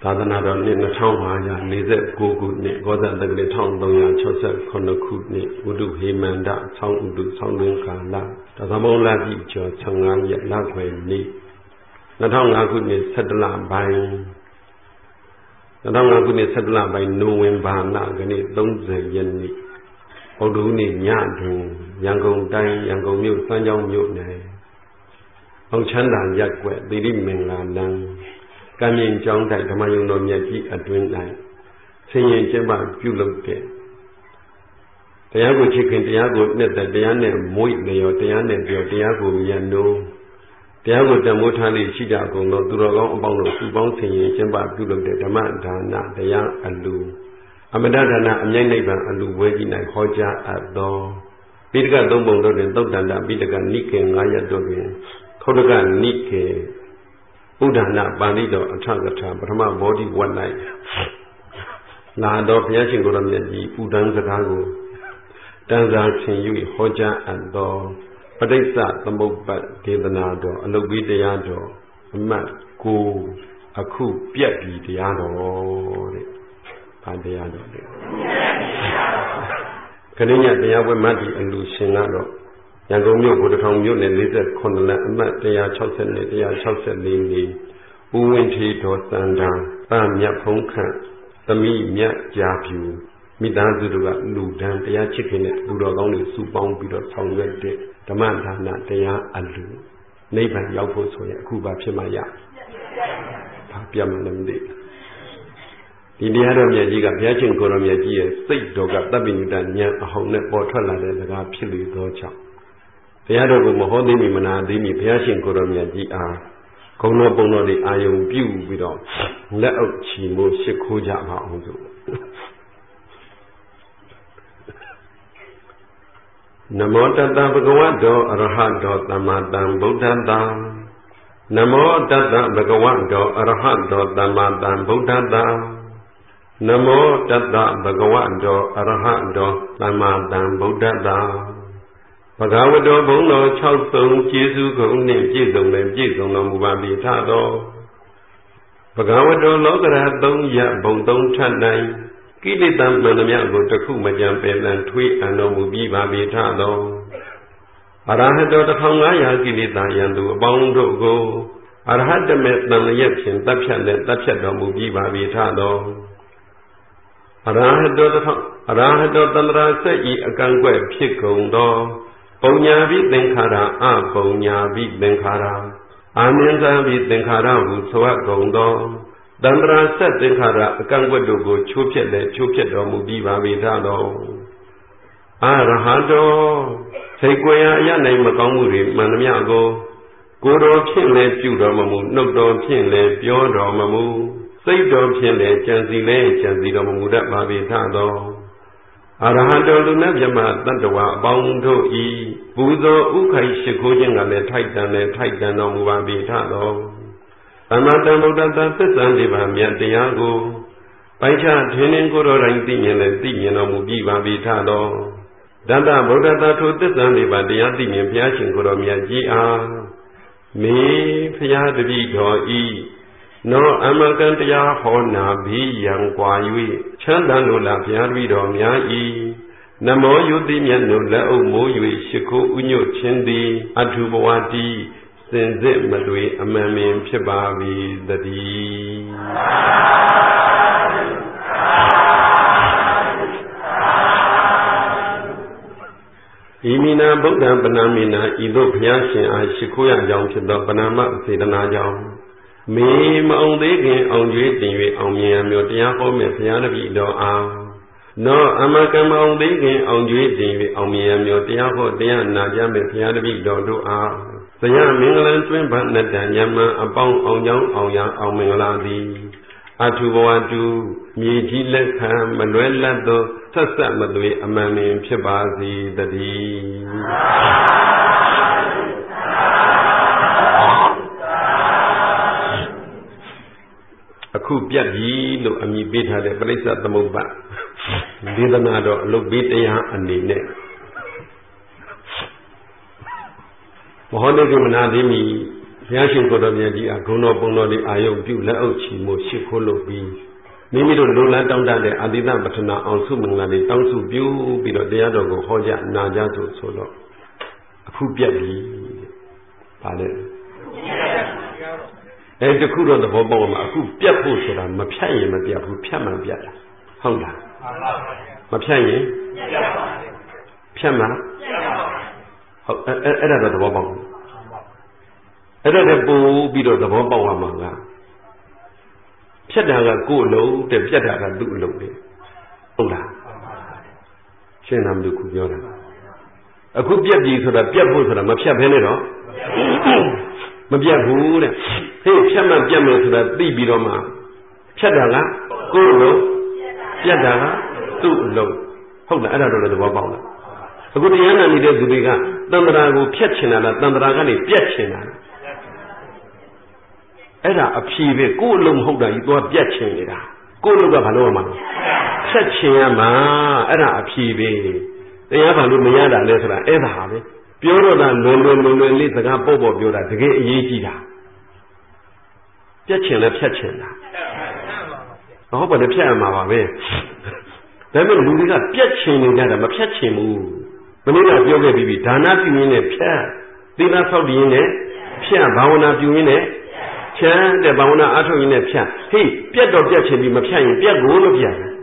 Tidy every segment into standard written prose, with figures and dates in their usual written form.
သာသနာတော်နှစ်2549ခုနှစ်ကောဇာတက္ကရာ1369ခုနှစ်ဝတ္ထုဟေမန္တဆောင်းဥတုဆောင်းတွင်ကာလသမုံလာပြီကျော်15ရက်လခွေနေ့2005ခုနှစ်17လပိုင်း2005ခုနှစ်17လပိုင်းနိုဝင်ဘာလကနေ့30ရက်နေ့ဗုဒ္ဓဦးနေ့ညတွင်ရန်ကုန်တိုင်းရန်ကုန်မြို့စမ်းချောင်းမြို့နယ်အောင်ချမ်းသာရပ်ကွက်သီရိမင်္ဂလာလမ်းကံမြင့်ကျောင်းတိုက်ဓမ္မယုံတော်မြတ်ကြီးအတွင်း၌ဆင်ရင်ကျင်းပပြုလုပ်တဲ့တရားကိုချစ်ခင်တရားကိုနှစ်သက်တရားနဲ့မွေ့လျော်တရားနဲ့ပြောတရားကိုမြတ်နိုးတရားကိုတမိုးထားလေးရှိကြကုန်သောသူတော်ကောင်းအပေါင်းတို့စုပေါင်းဆင်ရင်ကျင်းပပြုလုပ်တဲ့ဓမ္မဒါနတရားအလူအမတဒါနအမြိုက်နိဗ္ဗာန်အလူဝဲကြီး၌ဟောကြားအပ်သောပိဋကသုံးပုံတို့တွင်သုတ်တန္တပိဋကနိကေ9ရပ်တို့တွင်ခုတ်တကနိကေဥဒ္ဒနာပါဠိတော်အထကထာပထမဘောဓိဝတ်၌လာတော်ဘုရားရှင်ကိုယ်တော်မြတ်ကြီးဥဒ္ဒံစကားကိုတန်စာဆင်၍ဟောကြားအပ်သောပဋိစ္စသမုပ္ပါဒေသနာတော်အလုတ်ပြီးတရားတော်အမှတ်9အခုပြက်ပြီးတရားတော်တဲ့။ဘာတရားတော်လဲ။ခဏညတရားပွဲမတ်ဒီအလူရှင်ကတော့ရန်ကုန်မြို့ဗုဒ္ဓထောင်မြို့နယ်48လမ်းအမှတ်160နဲ့164နေဦးဝင်းထေတော်စန္ဒာပမြတ်ဖုံးခန့်သမီးမြတ်ကြာဖြူမိသားစုတို့ကလူဒန်းတရားချစ်ခင်တဲ့လူတော်ကောင်းတွေစုပေါင်းပြီးတော့ဆောင်ရွက်တဲ့ဓမ္မဒါနတရားအလူနိဗ္ဗာန်ရောက်ဖို့ဆိုရင်အခုဘာဖြစ်မှရဘာပြတ်မှလည်းမသိဒီတရားတော်မြတ်ကြီးကဘုရားရှင်ကိုယ်တော်မြတ်ကြီးရဲ့စိတ်တော်ကတပ္ပိညုတဉာဏ်အဟောင်းနဲ့ပေါ်ထွက်လာတဲ့စကားဖြစ်လေသောကြောင့်ဘုရားတော်ကိုမဟောသိမိမနာသိမိဘုရားရှင်ကိုယ်တော်မြတ်ကြီးအားဂုဏ်တော်ပုံတော်တွေအာယုံပြုပြီးတော့လက်အုပ်ချီမို့ရှ िख ိုးကြပါအောင်ဆိုနမောတတ္တဗုဒ္ဓဝတ္တောအရဟတောသမ္မာသမ္ဗုဒ္ဓတ္တနမောတတ္တဗုဒ္ဓဝတ္တောအရဟတောသမ္မာသမ္ဗုဒ္ဓတ္တနမောတတ္တဗုဒ္ဓဝတ္တောအရဟတောသမ္မာသမ္ဗုဒ္ဓတ္တဘဂဝတောဘုံတော်6သုံးကျေးဇူးကုန်နှင့်ပြည့်စုံလည်းပြည့်စုံတော်မူပါပြီထသောဘဂဝတောလောကရာ3ရပ်ဘုံ3ထပ်နိုင်ကိလေသာမှန်သမျှကိုတစ်ခုမကြံပယ်လံထွေးအံတော်မူပြီးပါပြီထသောအရဟတော1500ကိလေသာယံသူအပေါင်းတို့ကိုအရဟတမေတန်လျက်ဖြင့်တပ်ဖြတ်และတပ်ဖြတ်တော်မူပြီးပါပြီထသောအရဟတောတန္တရာဆက်ဤအကန့်ကွက်ဖြစ်ကုန်သောပုံညာပိသင်္ခါရအပုံညာပိသင်္ခါရအာမြင်သာပိသင်္ခါရဟုဆိုအပ်ကုန်သောတန္တရာဆက်သင်္ခါရအကန့်ကွက်တို့ကိုချိုးဖျက်และချိုးဖျက်တော်မူပြီးပါပြီသာသောအရဟတောစိတ်ကိုယ်ရာအရနိုင်မကောင်းမှုတွေမှန်သမျှကိုကိုယ်တော်ဖြင့်လည်းပြုတော်မမူနှုတ်တော်ဖြင့်လည်းပြောတော်မမူစိတ်တော်ဖြင့်လည်းကြံစီလည်းကြံစီတော်မမူတတ်ပါပြီသာသောအရဟတောလူနဲ့မြမတတ္တဝါအပေါင်းတို့ဤပူဇော်ဥခိုက်ရှိခိုးခြင်းကလည်းထိုက်တန်တော်မူပါပြီထသောသမ္မာသမ္ဗုဒ္ဓတ္တသစ္စာလေးပါးမြတ်တရားကိုပိုင်ခြားထင်းထင်းကိုယ်တော်တိုင်သိမြင်လည်းသိမြင်တော်မူပြီးပါပြီထသောတတ္တဗုဒ္ဓတ္တထိုသစ္စာလေးပါးတရားသိမြင်ဘုရားရှင်ကိုယ်တော်မြတ်ကြီးအားမေဖျားတပည့်တော်ဤနောအမကံတရားဟောနာပြီးရန်ကွာ၍ချမ်းသာလို့လားဘုရားတပည့်တော်များဤနမောယုတိမြတ်တို့လက်အုပ်မိုး၍ရှိခိုးဥညွတ်ခြင်းသည်အထုဘဝတိစင်စစ်မလွေအမှန်ပင်ဖြစ်ပါ၏တည်းဤမိနာဗုဒ္ဓပနာမိနာဤသို့ဘုရားရှင်အားရှိခိုးရကြောင်းဖြစ်သောပနာမစေတနာကြောင့်မေမအောင်သေးခင်အောင်ကျွေးတင်၍အောင်မြင်ရမျိုးတရားဟောမဲ့ဘုရားတပည့်တော်အားနောအမကံမအောင်သေးခင်အောင်ကျွေးတင်၍အောင်မြင်ရမျိုးတရားဟောတရားနာကြမဲ့ဘုရားတပည့်တော်တို့အားဇယမင်္ဂလံတွင်ဗနတံညမံအပေါင်းအောင်ကြောင်းအောင်ရအောင်မင်္ဂလာသည်အထုဘဝတုမြေကြီးလက်ခံမလွဲလတ်သောဆက်ဆက်မသွေအမှန်ပင်ဖြစ်ပါစေတည်းအခုပြတ်ပြီလို့အမည်ပေးထားတဲ့ပရိစ္ဆသမုပ္ပါဒေသနာတော်အလုတ်ပေးတရားအနေနဲ့မဟောတိကမနာသိမိရားရှင်ကိုတော်မြတ်ကြီးအဂုဏတော်ပုံတော်လေးအာယုံပြုလက်အုပ်ချီမှုရှိခိုးလို့ပြီးမိမိတို့လုံလန်းတောင်းတတဲ့အာတိတပထနာအောင်စုမင်္ဂလာလေးတောင်းစုပြုပြီးတော့တရားတော်ကိုဟောကြားနာကြားဆိုတော့အခုပြက်ပြီဗါလဲတခုတော့သဘောပေါက်မှာအခုပြက်ဖို့ဆိုတာမဖြတ်ရင်မပြတ်ဘူးဖြတ်မှပြတ်တာဟုတ်လားမဖြတ်ရင်ဖြတ်မှဟုတ်အဲ့ဒါတော့သဘောပေါက်အဲ့ဒါတည်းပို့ပြီးတော့သဘောပေါက်ရမှာကဖြတ်တာကကိုယ်အလုံးတဲ့ပြတ်တာကသူ့အလုံးတဲ့ဟုတ်လားရှင်းလားမလို့ခုပြောတာအခုပြက်ပြီဆိုတာပြက်ဖို့ဆိုတာမဖြတ်ဘဲနဲ့တော့မပြတ်ဘူးတဲ့ဟေးဖြတ်မှပြတ်မယ်ဆိုတာသိပြီးတော့မှဖြတ်တာကကိုယ်အလုံးပြတ်တာကသူ့အလုံးဟုတ်လားအဲ့ဒါတော့လည်းသဘောပေါက်လားအခုတရားနာနေတဲ့သူတွေကတန်ត្រာကိုဖြတ်ချင်တာလားတန်ត្រာကနေပြတ်ချင်တာလားအဲ့ဒါအဖြေပဲကိုယ်အလုံးမဟုတ်တာကြီးသွားပြတ်ချင်နေတာကိုယ်လုံးကဘာလို့ရမှာလဲဖြတ်ချင်ရမှာအဲ့ဒါအဖြေပဲတရားဘာလို့မရတာလဲဆိုတာအဲ့ဒါပဲပြောတော့တာလွယ်လေးစကားပေါ့ပြောတာတကယ်အရေးကြီးတာပြတ်ချင်လဲဖြတ်ချင်တာဟုတ်ပါလေဖြတ်ရမှာပါပဲဒါပေမဲ့လူတွေကပြတ်ချင်နေကြတာမဖြတ်ချင်ဘူးမနေ့ကပြောခဲ့ပြီးပြီဒါနပြုရင်းနဲ့ဖြတ်သီလဆောက်တည်ရင်းနဲ့ဖြတ်ဘာဝနာပြုရင်းနဲ့ဖြတ်တဲ့ဘာဝနာအားထုတ်ရင်းနဲ့ဖြတ်ဟေးပြတ်တော့ပြတ်ချင်ပြီးမဖြတ်ရင်ပြတ်ကိုလို့ပြတ်တယ်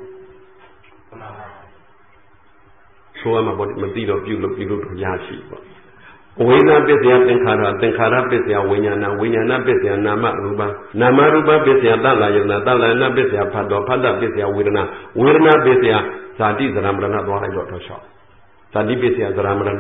ဆိုရမှာပေါ့မသိတော့ပြုလို့ရရှိပေါ့ဝိညာဉ်ပစ္စယသင်္ခါရသင်္ခါရပစ္စယဝိညာဏဝိညာဏပစ္စယနာမရူပနာမရူပပစ္စယသလယနာသလယနာပစ္စယဖတ်တော်ဖတ်တပစ္စယဝေဒနာဝေဒနာပစ္စယဇာတိဇရမရဏသွားလိုက်တော့လျှောက်ဇာတိပစ္စယဇရမရဏ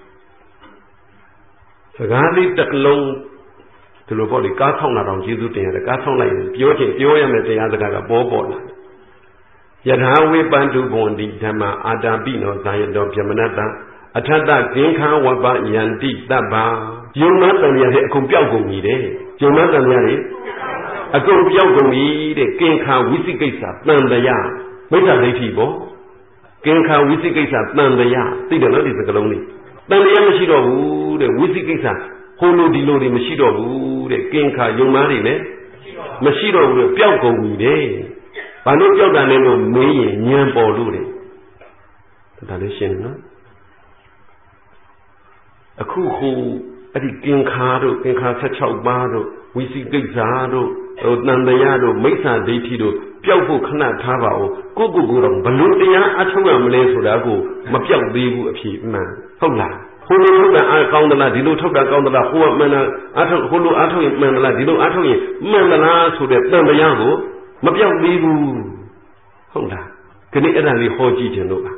စကားလေးတစ်လုံးဒီလိုပေါ့လေကားထောင်းတာတော့ကျေးဇူးတင်ရတယ်ကားထောင်းလိုက်ရင်ပြောချင်ပြောရမယ်တရားစကားကပေါ်လာယထာဝိပန္တုဘွန်တိဓမ္မအာတာပိနောဇာယတောဗြဟ္မဏတံအထတ္တကင်္ခဝပယန္တိတဗ္ဗာယုံမတန်ရတဲ့အကုန်ပြောက်ကုန်ပြီတဲ့ယုံမတန်ရတွေအကုန်ပြောက်ကုန်ပြီတဲ့ကင်္ခဝိသိကိစ္စတန်တရာမိစ္ဆာဒိဋ္ဌိပေါ့ကင်္ခဝိသိကိစ္စတန်တရာသိတယ်နော်ဒီစကားလုံးလေးတန်တရာမရှိတော့ဘူးတဲ့ဝိသိကိစ္စဟိုလိုဒီလိုတွေမရှိတော့ဘူးတဲ့ကင်္ခယုံမတွေလည်းမရှိတော့ဘူးတဲ့ပျောက်ကုန်ပြီတဲ့ဘာလို့ပျောက်တာလဲလို့မေးရင်ဉာဏ်ပေါ်လို့တဲ့ဒါလည်းရှင်းနော်အခုဟိုအဲ့ဒီကင်္ခါတို့ကင်္ခါ16ပါးတို့ဝိသိကိစ္စတို့တန်တရားတို့မိစ္ဆာဒိဋ္ဌိတို့ပျောက်ဖို့ခဏထားပါဦးကိုတော့ဘလို့တရားအထုတ်ရမလဲဆိုတာကိုမပျောက်သေးဘူးအဖြစ်မှန်ဟုတ်လားဟိုလိုထုတ်တာအကောင်းသလားဒီလိုထုတ်တာကောင်းသလားဟိုကမှန်တာအထုတ်ဟိုလိုအထုတ်ရင်မှန်သလားဒီလိုအထုတ်ရင်မှန်သလားဆိုတဲ့တန်တရားကိုမပျောက်သေးဘူးဟုတ်လားခဏအဲ့ဒါလေးဟောကြည့်ခြင်းလို့ပါ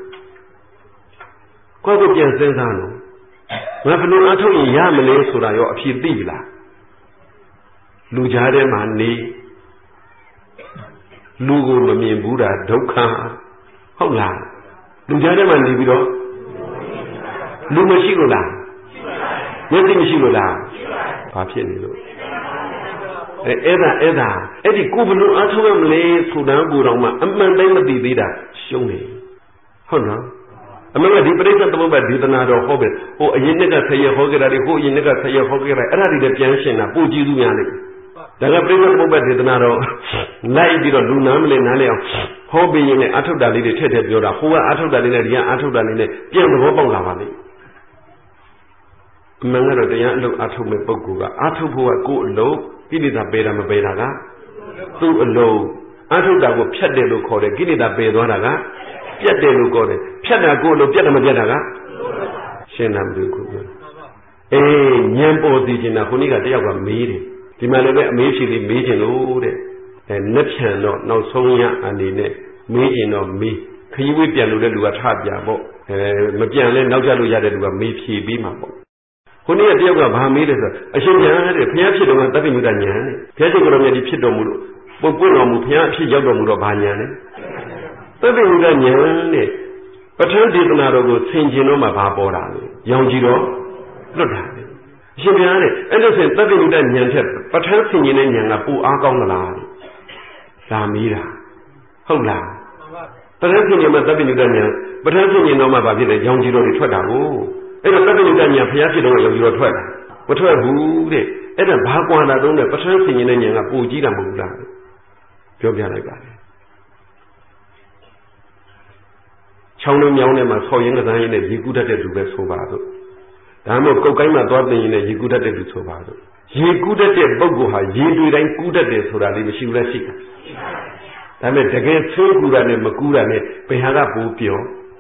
ကိုပြန်စဉ်းစားလို့ငါဘယ်လိုအထုတ်ရင်ရမလဲဆိုတာရောအဖြစ်သိပြီလားလူကြားထဲမှာနေလူကိုမမြင်ဘူးတာဒုက္ခဟုတ်လားလူကြားထဲမှာနေပြီးတော့လူမရှိလို့လားမျက်စိမရှိလို့လားဘာဖြစ်နေလို့အဲ့ဒါအဲ့ဒီကိုဘယ်လိုအထုတ်ရမလဲဆိုတာကိုတော့မှအမှန်တိုင်းမသိသေးတာရှုံးနေဟုတ်နော်အမှန်ကဒီပရိစ္ဆေသမုပ္ပါဒေသနာတော်ဟောပဲဟိုအရင်နှစ်ကဆရာဟောခဲ့တာတွေဟိုအရင်နှစ်ကဆရာဟောခဲ့တာအဲ့ဒါတွေလည်းပြန်ရှင်းတာပို့ကြည့်သူများလေဒါကပရိစ္ဆေသမုပ္ပါဒေသနာတော်လိုက်ပြီးတော့လူနာမလဲနားလဲအောင်ဟောပြီးရင်လည်းအထုတ်တာလေးတွေထည့်ထည့်ပြောတာဟိုကအထုတ်တာလေးနဲ့ဒီကအထုတ်တာလေးနဲ့ပြန်သဘောပေါက်လာပါလိမ့်အမှန်ကတော့တရားအလုပ်အထုတ်မဲ့ပုဂ္ဂိုလ်ကအထုတ်ဖို့ကကိုယ်အလုပ်ကိလေသာပယ်တာမပယ်တာကသူ့အလုပ်အထုတ်တာကိုဖြတ်တယ်လို့ခေါ်တယ်ကိလေသာပယ်သွားတာကပြတ်တယ်လို့ခေါ်တယ်ဖြတ်တာကိုယ်လို့ပြတ်တယ်မပြတ်တာကရှင်းတာမလို့ခုပြောအေးဉာဏ်ပေါ်သိချင်တာခုနေ့ကတယောက်ကမေးတယ်ဒီမှာလည်းပဲအမေးဖြေလေးမေးချင်လို့တဲ့နှစ်ဖြန်တော့နောက်ဆုံးရအနေနဲ့မေးချင်တော့မေးခရီးဝေးပြန်လို့တဲ့လူကထပြပေါ့မပြန်လဲနောက်ကျလို့ရတဲ့လူကမေးဖြေပြီးမှာပေါ့ခုနေ့ကတယောက်ကဘာမေးလဲဆိုအရှင်ဘုရားတဲ့ဘုရားဖြစ်တော်မှာတပ္ပိမုဒ္ဒဉာဏ်နဲ့ဘုရားရှင်ကိုယ်တော်မြတ်ဒီဖြစ်တော်မူလို့ပုပ်ပွင့်တော်မူဘုရားအဖြစ်ရောက်တော်မူတော့ဘာဉာဏ်လဲတပ္ပိမုဒ္ဒဉာဏ်နဲ့ပဋ္ဌာန်းဒေသနာတော်ကိုဆင်ခြင်တော့မှဘာပေါ်တာလဲရောင်ကြည့်တော့လွတ်တာလေအရှင်ဘုရားတဲ့အဲ့လိုဆိုရင်တပ္ပိမုဒ္ဒဉာဏ်ထက်ပဋ္ဌာန်းဆင်ခြင်တဲ့ဉာဏ်ကပိုအားကောင်းသလားဒါမေးတာဟုတ်လားပဋ္ဌာန်းဆင်ခြင်မှတပ္ပိမုဒ္ဒဉာဏ်ပဋ္ဌာန်းဆင်ခြင်တော့မှဘာဖြစ်လဲရောင်ကြည့်တော်တွေထွက်တာကိုအဲ့တော့တပ္ပိမုဒ္ဒဉာဏ်ဘုရားဖြစ်တော်ရောင်ကြည့်တော်ထွက်တာမထွက်ဘူးတဲ့အဲ့ဒါဘာကွာတာတုံးနဲ့ပဋ္ဌာန်းဆင်ញင်တဲ့ဉာဏ်ကပိုကြီးတာမဟုတ်လားပြောပြလိုက်ပါလေချောင်းလုံးမြောင်းထဲမှာဆော်ရင်ကစားရင်နဲ့ရေကူးတတ်တဲ့လူပဲဆိုပါတော့ဒါမှမဟုတ်ကုတ်ကိုင်းမှာသွားတင်ရင်လည်းရေကူးတတ်တဲ့လူဆိုပါတော့ရေကူးတတ်တဲ့ပုဂ္ဂိုလ်ဟာရေတွေတိုင်းကူးတတ်တယ်ဆိုတာလေးမရှိဘူးလားရှိတာဒါပေမဲ့တကယ်ဆိုးကူတာနဲ့မကူတာနဲ့ဘယ်ဟာကပိုပြော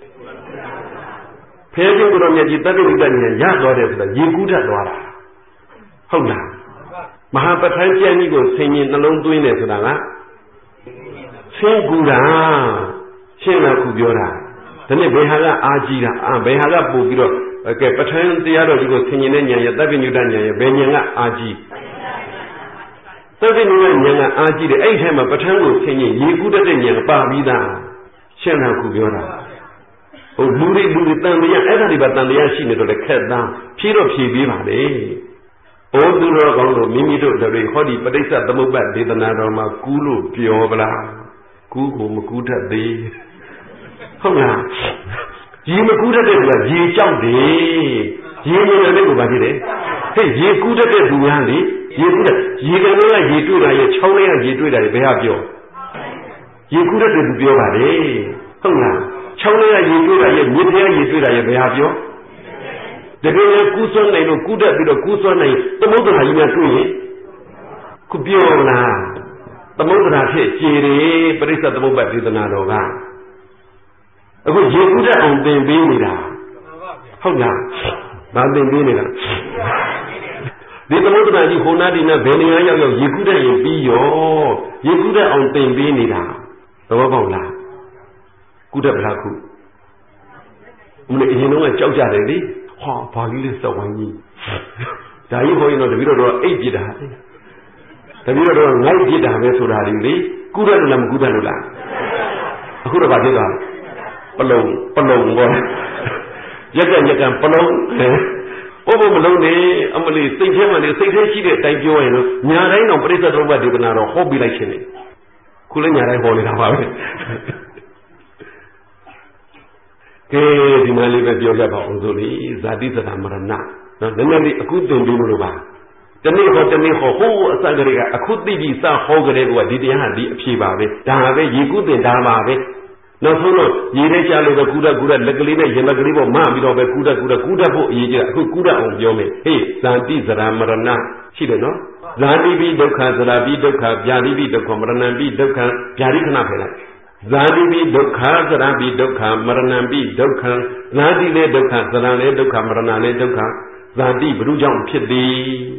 ဖဲကျုပ်တော်မြတ်ကြီးတတ္တိဋ္ဌဉာဏ်ရသွားတယ်ဆိုတာရေကူးတတ်သွားတာဟုတ်လားမဟာပဋ္ဌာန်းကျမ်းကြီးကိုဆင်ញင်နှလုံးသွင်းတယ်ဆိုတာကဆင်းကူတာရှင်းလာခုပြောတာဒါနဲ့ဘယ်ဟာကအာကြီးတာဘယ်ဟာကပို့ပြီးတော့ကဲပဋ္ဌာန်းတရားတော်ကြီးကိုဆင်ញင်တဲ့ဉာဏ်ရဲ့တပ္ပိညုတဉာဏ်ရဲ့ဘယ်ဉာဏ်ကအာကြီးတပ္ပိညုတဉာဏ်ကအာကြီးတယ်အဲ့ဒီထဲမှာပဋ္ဌာန်းကိုဆင်ញင်ရေကူးတတ်တဲ့ဉာဏ်ပါပြီးသားရှင်းလာခုပြောတာဟိုလူတွေတန်တရားအဲ့ဒါတွေပါတန်တရားရှိနေတော့လေခက်သားဖြည့်တော့ဖြည့်ပေးပါလေဩသူတော်ကောင်းတို့မိမိတို့တွေဟောဒီပဋိစ္စသမုပ္ပါဒေသနာတော်မှာကူးလို့ပြောပလားကူးကိုမကူးတတ်သေးဟုတ်လားရေမကူးတတ်တဲ့လူကရေကြောက်တယ်ရေမြင်တဲ့ကိုဘာဖြစ်လဲဟဲ့ရေကူးတတ်တဲ့လူများလေရေကူးတဲ့ရေကလေးကရေတွေ့တာရဲ့ချောင်းလေးကရေတွေ့တာရဲ့ဘယ်ဟာပြောရေကူးတတ်တဲ့လူပြောပါလေဟုတ်လားချောင်းလေးကရေတွေ့တာရဲ့မြစ်ထဲကရေတွေ့တာရဲ့ဘယ်ဟာပြောတကယ်ကူးစွမ်းနိုင်လို့ကူးတတ်ပြီးတော့ကူးစွမ်းနိုင်သမုဒ္ဒရာကြီးများတွေ့ရင်ခုပြောလားသမုဒ္ဒရာဖြစ်ကြည်တယ်ပရိစ္ဆေသမုပ္ပါဒေသနာတော်ကအခုရေကူးတတ်အောင်သင်ပေးနေတာဟုတ်လားဗာသင်ပေးနေတာဒီသမုဒ္ဒရာကြီးဟိုနာဒီနာဘယ်နေရာရောက်ရေကူးတတ်ရင်ပြီးရောရေကူးတတ်အောင်သင်ပေးနေတာသဘောပေါက်လားကူးတတ်ဗလားခုမလို့အရင်တော့ကြောက်ကြတယ်လေဟာဘာကြီးလဲစက်ဝိုင်းကြီးဒါကြီးဟောရင်တော့တပည့်တော်ကအိတ်ပြစ်တာတပည့်တော်ကငိုက်ပြစ်တာပဲဆိုတာလေကူးတတ်လို့လားမကူးတတ်လို့လားအခုတော့ဗာဖြစ်သွားပလုံဘောရက်ကပလုံဘုမလုံးနေအမလီစိတ်ထဲမှာနေစိတ်ထဲရှိတဲ့အတိုင်းပြောရင်တော့ညာတိုင်းတော့ပရိစ္ဆေသမုပ္ပါဒေသနာတော့ဟောပြီးလိုက်ရှင်နေခုလည်းညာတိုင်းဟောနေတာပါပဲကဲဒီမှာလေးပဲပြောပြပါအောင်ဆိုလေဇာတိသတာမရဏနော်နည်းနည်းလေးအခုသင်ပြီးလို့ပါတနေ့ဟောဟိုအစကလေးကအခုသိပြီးစဟောကြတဲ့ကဒီတရားဟာဒီအဖြေပါပဲဒါပဲရေကုသင်ဒါပါပဲနောက်ဆုံးတော့ရေထဲချလို့ပဲကူးတတ်လက်ကလေးနဲ့ရင်လက်ကလေးပေါ်မပြီးတော့ပဲကူးတတ်ဖို့အရေးကြီးတာအခုကူးတတ်အောင်ပြောမယ်ဟေးဇာတိသရမရဏရှိတယ်နော်ဇာတိပိဒုက္ခသရပိဒုက္ခဗျာတိပိဒုက္ခမရဏံပိဒုက္ခဗျာတိခဏဖယ်လိုက်ဇာတိပိဒုက္ခသရပိဒုက္ခမရဏံပိဒုက္ခဇာတိလည်းဒုက္ခသရလည်းဒုက္ခမရဏလည်းဒုက္ခဇာတိဘုရုကြောင့်ဖြစ်သည်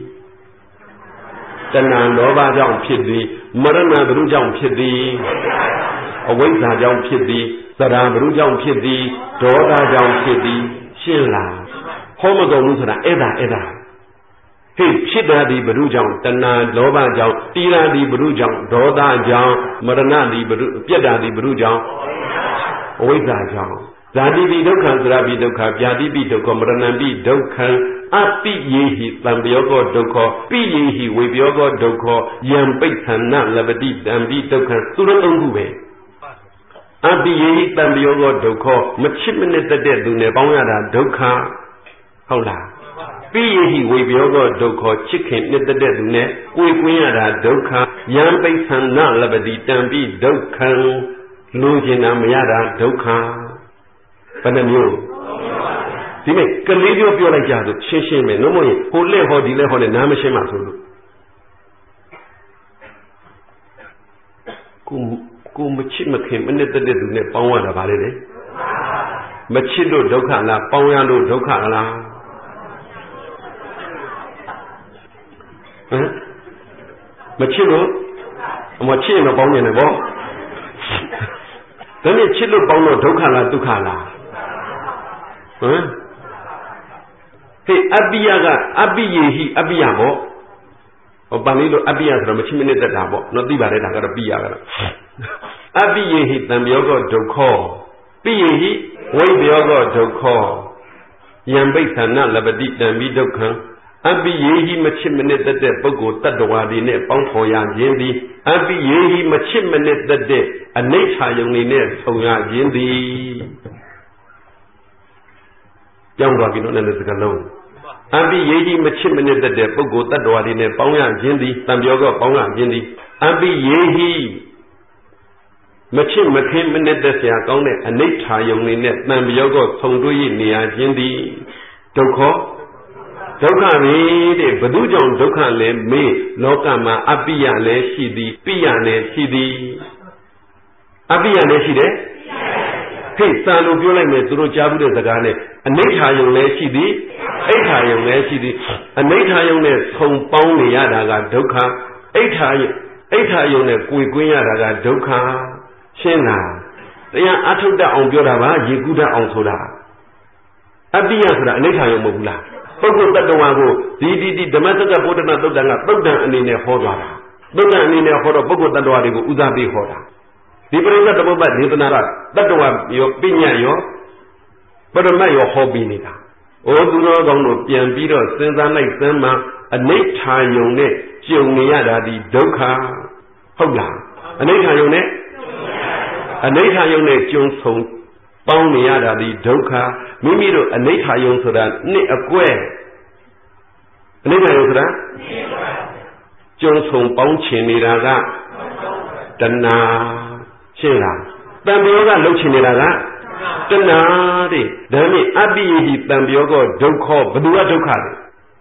တဏှာလောဘကြောင့်ဖြစ်သည်မရဏဘုရုကြောင့်ဖြစ်သည်အဝိဇ္ဇာကြောင့်ဖြစ်သည်သရဘုရုကြောင့်ဖြစ်သည်ဒေါသကြောင့်ဖြစ်သည်ရှင်းလားဟောမကုန်ဘူးဆိုတာအဲ့ဒါဟေ့ဖြစ်တာဒီဘုရုကြောင့်တဏှာလောဘကြောင့်တိရာဒီဘုရုကြောင့်ဒေါသကြောင့်မရဏဒီဘုရုပြက်တာဒီဘုရုကြောင့်အဝိဇ္ဇာကြောင့်ဇာတိပိဒုက္ခသရပိဒုက္ခဗျာတိပိဒုက္ခမရဏံပိဒုက္ခအပိယေဟိတံပယောကောဒုက္ခပိယေဟိဝေပယောကောဒုက္ခယံပိဋ္ဌာနလပတိတံပိဒုက္ခသူတို့သုံးခုပဲအပိယေဟိတံပယောကောဒုက္ခမချစ်မနစ်တဲ့သူနဲ့ပေါင်းရတာဒုက္ခဟုတ်လားပိယေဟိဝေပယောကောဒုက္ခချစ်ခင်နှစ်တဲ့သူနဲ့ကိုယ်ကွင်းရတာဒုက္ခယံပိဋ္ဌာနလပတိတံပိဒုက္ခလိုချင်တာမရတာဒုက္ခဘယ်နှမျိုးဒီမဲ့ကလေးပြောလိုက်ကြဆိုရှင်းမယ်လို့မဟုတ်ရင်ဟိုလက်ဟောဒီလက်ဟောနဲ့နားမရှင်းမှဆိုလို့ကိုမချစ်မခင်မနစ်တဲ့သူနဲ့ပေါင်းရတာဗါလေမချစ်လို့ဒုက္ခလားပေါင်းရလို့ဒုက္ခလားဟမ်မချစ်လို့မချစ်ရင်ပေါင်းနေတယ်ဗောဒါနဲ့ချစ်လို့ပေါင်းလို့ဒုက္ခလားဒုက္ခလားဟမ်ဟေးအပိယကအပိယေဟိအပိယပေါ့ဟောပါဠိလိုအပိယဆိုတော့မချစ်မနစ်တတ်တာပေါ့နော်သိပါတယ်ဒါကတော့ပိယကတော့အပိယေဟိတံပယောကောဒုက္ခပိယေဟိဝိပယောကောဒုက္ခယံပိဋ္ဌာနလပတိတံပိဒုက္ခံအပိယေဟိမချစ်မနစ်တတ်တဲ့ပုဂ္ဂိုလ်တတ္တဝါတွေနဲ့ပေါင်းဖော်ရခြင်းသည်အပိယေဟိမချစ်မနစ်တတ်တဲ့အနိဋ္ဌာယုံတွေနဲ့ဆုံရခြင်းသည်ကြောင်းသွားပြီနော်လည်းစကားလုံးပိယေဟိမချစ်မနစ်သက်တဲ့ပုဂ္ဂိုလ်တ attva တွေနဲ့ပေါင်းရခြင်းသည်တံပြောကပေါင်းရခြင်းသည်အပိယေဟိမချစ်မခင်မနစ်သက်เสียကောင်းတဲ့အနိဋ္ဌာယုံနေနဲ့တံပြောကဆုံတွေ့ရနေရခြင်းသည်ဒုက္ခဒုက္ခပဲတဲ့ဘသူကြောင့်ဒုက္ခလဲမေးလောကမှာအပိယလည်းရှိသည်ပိယလည်းရှိသည်အပိယလည်းရှိတယ်ဟိစာလို့ပြောလိုက်မယ်သူတို့ကြားဘူးတဲ့စကားနဲ့အနိဋ္ဌာယုံလည်းရှိသည်အိဋ္ဌာယုံလည်းရှိသည်အနိဋ္ဌာယုံနဲ့ဆုံပေါင်းနေရတာကဒုက္ခအိဋ္ဌာယုံနဲ့ကိုယ်ကွင်းရတာကဒုက္ခရှင်းလားတရားအထုတ်တတ်အောင်ပြောတာပါရေကူးတတ်အောင်ဆိုတာအပိယဆိုတာအနိဋ္ဌာယုံမဟုတ်ဘူးလားပုဂ္ဂိုလ်တ attva ကိုဒီဓမ္မစကဗုဒ္ဓနာသုတ်တံကသုတ်တံအနေနဲ့ဟောသွားတာသုတ်တံအနေနဲ့ဟောတော့ပုဂ္ဂိုလ်တ attva တွေကိုဦးစားပေးဟောတာဒီပရိသတ်သမုပ္ပါဒေသနာကတ attva ရောပညာရောပရမတ်ရောဟောပြီးနေတာဩသူတော်ကောင်းတို့ပြန်ပြီးတော့စဉ်းစားလိုက်စမ်းမှအနိဋ္ဌာယုံနဲ့ကြုံနေရတာဒီဒုက္ခဟုတ်လားအနိဋ္ဌာယုံနဲ့ကြုံဆုံပေါင်းနေရတာဒီဒုက္ခမိမိတို့အနိဋ္ဌာယုံဆိုတာနှစ်အကွဲအနိဋ္ဌာယုံဆိုတာကြုံဆုံပေါင်းချင်နေတာကတဏှာရှင်းလားတံပြောကလှုပ်ချင်နေတာကတဏှာတဲ့ဒါနဲ့အပိယဟိတံပြောကဒုက္ခဘယ်သူကဒုက္ခလဲ